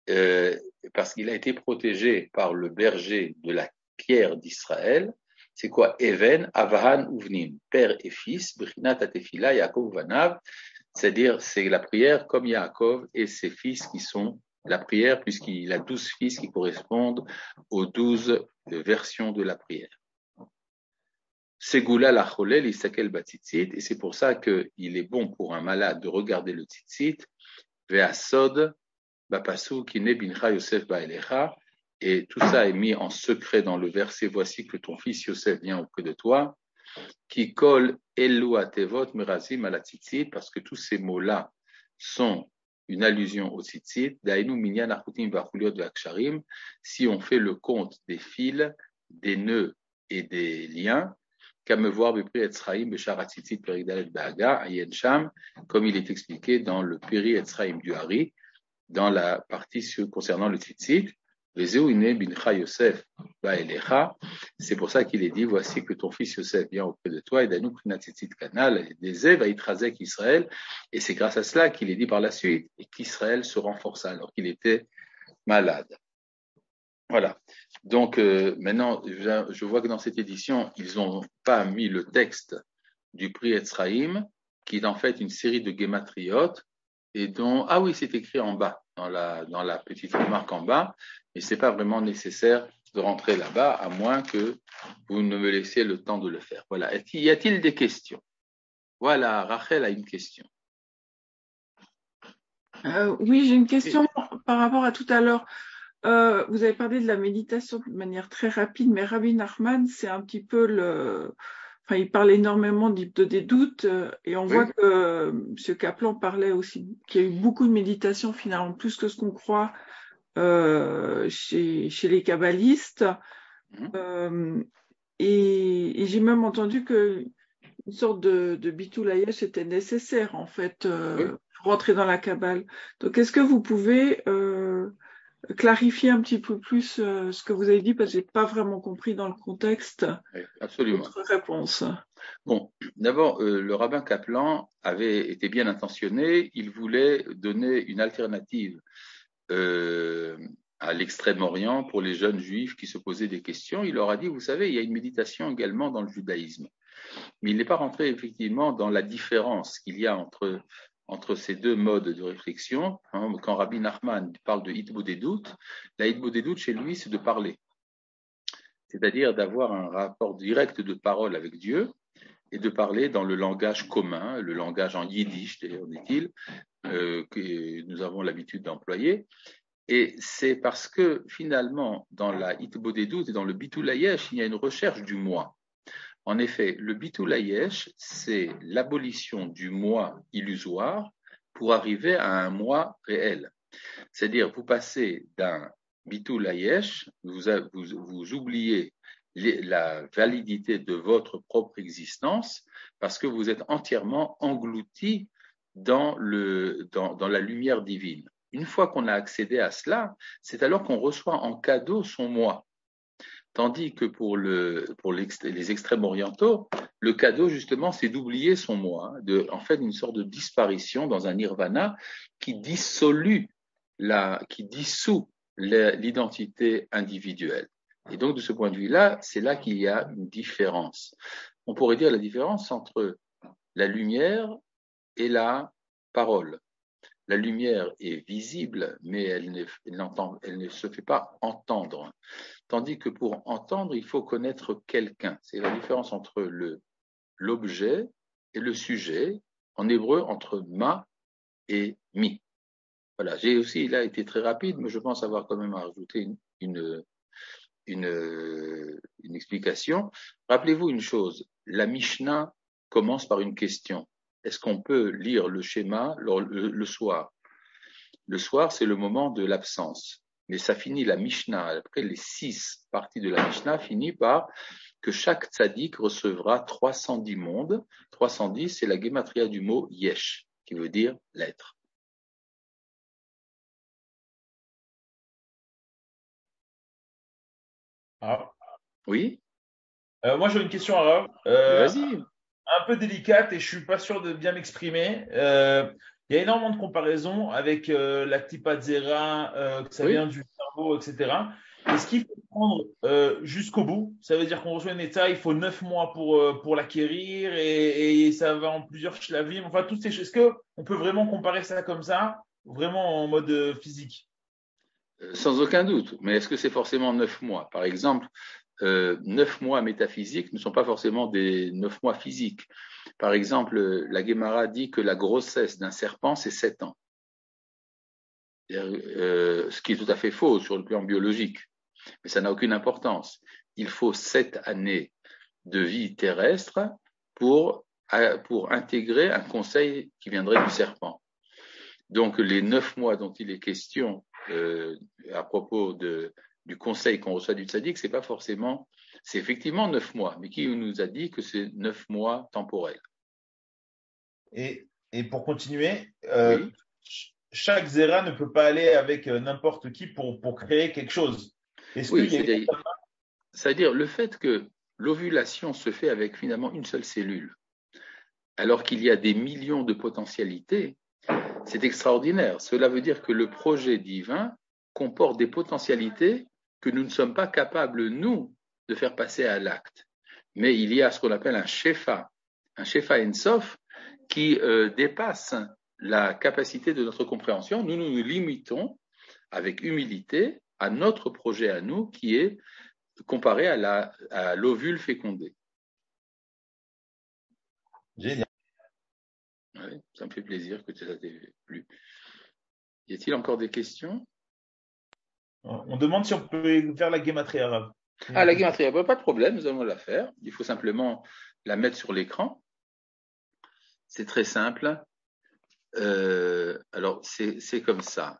euh, parce qu'il a été protégé par le berger de la pierre d'Israël. C'est quoi? Even, Avahan, Uvnim, père et fils, Brinat Atefila, Yaakov, Vanav, c'est-à-dire c'est la prière comme Yaakov et ses fils qui sont la prière, puisqu'il a douze fils qui correspondent aux douze versions de la prière. Ségoula la cholel, isakel batzitzit, et c'est pour ça qu'il est bon pour un malade de regarder le tzitzit, ve'asod, bapasu, kine bincha Yosef ba'elecha, et tout ça est mis en secret dans le verset, voici que ton fils Yosef vient auprès de toi, qui colle elu atevot merazim ala tzitzit, parce que tous ces mots-là sont une allusion au tzitzit, dainu minyan achutim va'chuliot ve'aksharim, si on fait le compte des fils, des nœuds et des liens, Kamevoir Bepri Etzraim Beshar Atzitzit Perigdalet Bahaga, Ayen Sham, comme il est expliqué dans le Peri Etzraim du Hari, dans la partie concernant le Tzitzit, Vezeu Ine Bincha Yosef Ba'elecha, c'est pour ça qu'il est dit, voici que ton fils Yosef vient auprès de toi, et Danou Prina Tzitzit Kanal, des Ev Aitrazek Israël, et c'est grâce à cela qu'il est dit par la suite, et qu'Israël se renforça alors qu'il était malade. Voilà. Donc euh, maintenant, je, je vois que dans cette édition, ils n'ont pas mis le texte du prix Etzraïm, qui est en fait une série de guématriotes, et dont, ah oui, c'est écrit en bas, dans la, dans la petite remarque en bas, mais c'est pas vraiment nécessaire de rentrer là-bas, à moins que vous ne me laissiez le temps de le faire. Voilà. Y a-t-il des questions? Voilà, Rachel a une question. Euh, oui, j'ai une question par rapport à tout à l'heure. Euh, vous avez parlé de la méditation de manière très rapide, mais Rabbi Nachman, c'est un petit peu le... Enfin, il parle énormément de des doutes, euh, et on oui. voit que euh, M. Kaplan parlait aussi qu'il y a eu beaucoup de méditation, finalement, plus que ce qu'on croit euh, chez, chez les kabbalistes. Mmh. Euh, et, et j'ai même entendu que une sorte de, de bitul hayesh était nécessaire, en fait, euh, oui. pour rentrer dans la Kabbale. Donc, est-ce que vous pouvez... Euh, clarifier un petit peu plus euh, ce que vous avez dit, parce que je n'ai pas vraiment compris dans le contexte oui, absolument. votre réponse. Bon, d'abord, euh, le rabbin Kaplan avait été bien intentionné. Il voulait donner une alternative euh, à l'Extrême-Orient pour les jeunes juifs qui se posaient des questions. Il leur a dit, vous savez, il y a une méditation également dans le judaïsme. Mais il n'est pas rentré effectivement dans la différence qu'il y a entre entre ces deux modes de réflexion. Hein, quand Rabbi Nachman parle de hitbodedut, la hitbodedut chez lui, c'est de parler. C'est-à-dire d'avoir un rapport direct de parole avec Dieu et de parler dans le langage commun, le langage en yiddish, d'ailleurs, dit-il, euh, que nous avons l'habitude d'employer. Et c'est parce que finalement, dans la hitbodedut et dans le bitul hayesh, il y a une recherche du moi. En effet, le bitul hayesh, c'est l'abolition du moi illusoire pour arriver à un moi réel. C'est-à-dire, vous passez d'un bitul hayesh, vous, vous, vous oubliez les, la validité de votre propre existence parce que vous êtes entièrement englouti dans, le, dans, dans la lumière divine. Une fois qu'on a accédé à cela, c'est alors qu'on reçoit en cadeau son moi. Tandis que pour, le, pour les extrêmes orientaux, le cadeau, justement, c'est d'oublier son moi, hein, de, en fait, une sorte de disparition dans un nirvana qui dissolue, la, qui dissout l'identité individuelle. Et donc, de ce point de vue-là, c'est là qu'il y a une différence. On pourrait dire la différence entre la lumière et la parole. La lumière est visible, mais elle ne, elle, elle ne se fait pas entendre. Tandis que pour entendre, il faut connaître quelqu'un. C'est la différence entre le, l'objet et le sujet. En hébreu, entre ma et mi. Voilà. J'ai aussi, là, été très rapide, mais je pense avoir quand même rajouté une, une, une, une explication. Rappelez-vous une chose. La Mishnah commence par une question. Est-ce qu'on peut lire le schéma le, le, le soir? Le soir, c'est le moment de l'absence. Mais ça finit la Mishnah, après les six parties de la Mishnah, finit par que chaque tzaddik recevra trois cent dix mondes. trois cent dix, c'est la gématria du mot yesh, qui veut dire l'être. Ah. Oui euh, Moi, j'ai une question, Arabe. Euh, Vas-y. Un peu délicate et je suis pas sûr de bien m'exprimer. Euh, il y a énormément de comparaisons avec euh, la Tipat Zera, euh, que ça Oui. vient du cerveau, et cetera. Est-ce qu'il faut prendre euh, jusqu'au bout? Ça veut dire qu'on reçoit une état, il faut neuf mois pour, euh, pour l'acquérir et, et ça va en plusieurs shlavim. Enfin, toutes ces choses. Est-ce qu'on peut vraiment comparer ça comme ça, vraiment en mode euh, physique? Euh, Sans aucun doute. Mais est-ce que c'est forcément neuf mois? Par exemple, euh, neuf mois métaphysiques ne sont pas forcément des neuf mois physiques. Par exemple, la Guémara dit que la grossesse d'un serpent, c'est sept ans. Euh, ce qui est tout à fait faux sur le plan biologique. Mais ça n'a aucune importance. Il faut sept années de vie terrestre pour, pour intégrer un conseil qui viendrait du serpent. Donc, les neuf mois dont il est question euh, à propos de, du conseil qu'on reçoit du tzaddik, c'est pas forcément, c'est effectivement neuf mois, mais qui nous a dit que c'est neuf mois temporels? Et, et pour continuer, euh, Oui, chaque zera ne peut pas aller avec euh, n'importe qui pour, pour créer quelque chose. Est-ce qu'il oui, y a c'est-à-dire, c'est-à-dire le fait que l'ovulation se fait avec finalement une seule cellule, alors qu'il y a des millions de potentialités, c'est extraordinaire. Cela veut dire que le projet divin comporte des potentialités que nous ne sommes pas capables, nous, de faire passer à l'acte. Mais il y a ce qu'on appelle un shefa, un shefa ensof, qui euh, dépasse la capacité de notre compréhension. Nous, nous nous limitons avec humilité à notre projet à nous, qui est comparé à, la, à l'ovule fécondé. Génial. Ouais, ça me fait plaisir que ça t'ait plu. Y a-t-il encore des questions? On demande si on peut faire la guématrie arabe. Ah, la guématrie, pas de problème, nous allons la faire. Il faut simplement la mettre sur l'écran. C'est très simple. Euh, alors, c'est, c'est comme ça.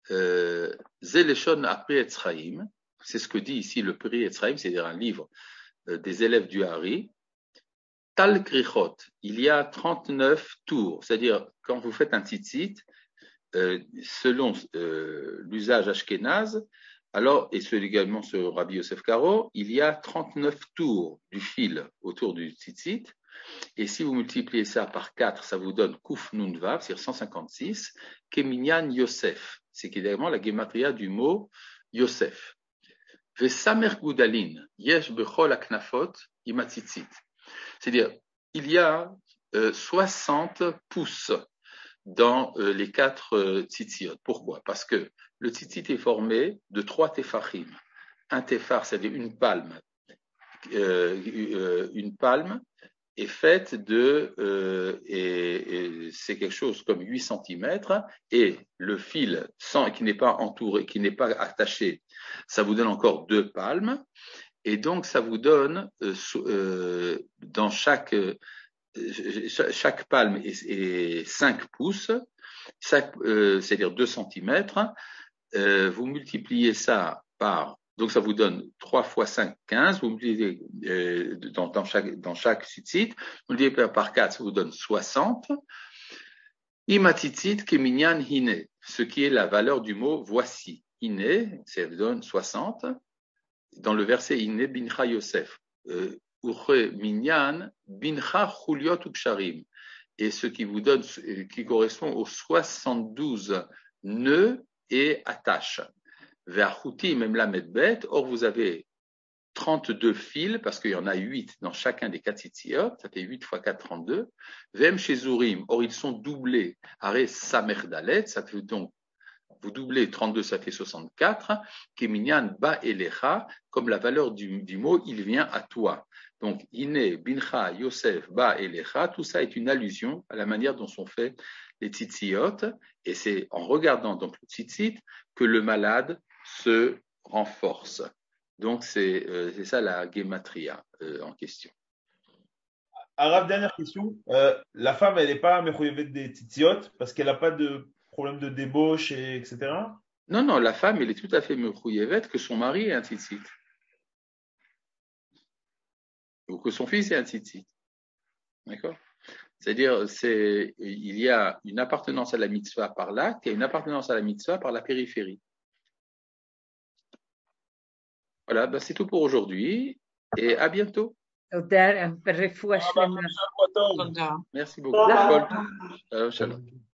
Zeleshon Apri Etzraïm, c'est ce que dit ici le Pri Etzraïm, c'est-à-dire un livre euh, des élèves du Hari. Tal Krichot, il y a trente-neuf tours, c'est-à-dire quand vous faites un tzitzit, euh, selon euh, l'usage ashkénaze, alors, et c'est également sur Rabbi Yosef Karo, il y a trente-neuf tours du fil autour du tzitzit, et si vous multipliez ça par quatre, ça vous donne Kuf Nun Vav, c'est-à-dire cent cinquante-six, Keminyan Yosef, c'est également la gématria du mot Yosef. Vesamer Gudalin, Yesh Bechol Aknafot, Imatzitzit. C'est-à-dire, il y a euh, soixante pouces dans euh, les quatre euh, tzitziot. Pourquoi? Parce que le tzitzit est formé de trois tefachim. Un tefar, c'est-à-dire une palme, euh, euh, une palme est faite de, euh, et, et c'est quelque chose comme huit centimètres, et le fil sans, qui n'est pas entouré, qui n'est pas attaché, ça vous donne encore deux palmes, et donc ça vous donne euh, euh, dans chaque euh, chaque palme est, est cinq pouces, chaque, euh, c'est-à-dire deux centimètres. Euh, vous multipliez ça par, donc ça vous donne trois fois cinq, quinze. Vous multipliez euh, dans, dans chaque dans chaque tzitzit, vous multipliez par quatre, ça vous donne soixante. Imatzitzit keminyan hine, ce qui est la valeur du mot voici. Hine, ça vous donne soixante. Dans le verset hine bincha Yosef. Euh, Minyan, bincha chuliot uksharim, et ce qui vous donne, qui correspond aux soixante-douze nœuds et attaches. Vers Houti, même la medbet, or vous avez trente-deux fils, parce qu'il y en a huit dans chacun des quatre tzitziot, ça fait huit fois quatre, trente-deux. Vem chez Zurim, or ils sont doublés. Aré Samerdalet, ça fait donc vous doublez trente-deux, ça fait soixante-quatre. Keminyan ba elecha, comme la valeur du, du mot, il vient à toi. Donc, Ine, Bincha, Yosef, ba elecha, tout ça est une allusion à la manière dont sont faits les tzitziot. Et c'est en regardant donc le tzitzit que le malade se renforce. Donc, c'est, euh, c'est ça la guématria euh, en question. Arabe, dernière question. Euh, la femme, elle n'est pas mechoyevet des tzitziot parce qu'elle n'a pas de problème de débauche, et, etc. Non, non, la femme, elle est tout à fait mechouyevet que son mari est un tzitzit. Ou que son fils est un tzitzit. D'accord? C'est-à-dire, c'est, il y a une appartenance à la mitzvah par l'acte et une appartenance à la mitzvah par la périphérie. Voilà, ben c'est tout pour aujourd'hui et à bientôt. תודה, ברפואה שלמה. תודה. Merci beaucoup. Shalom, shalom.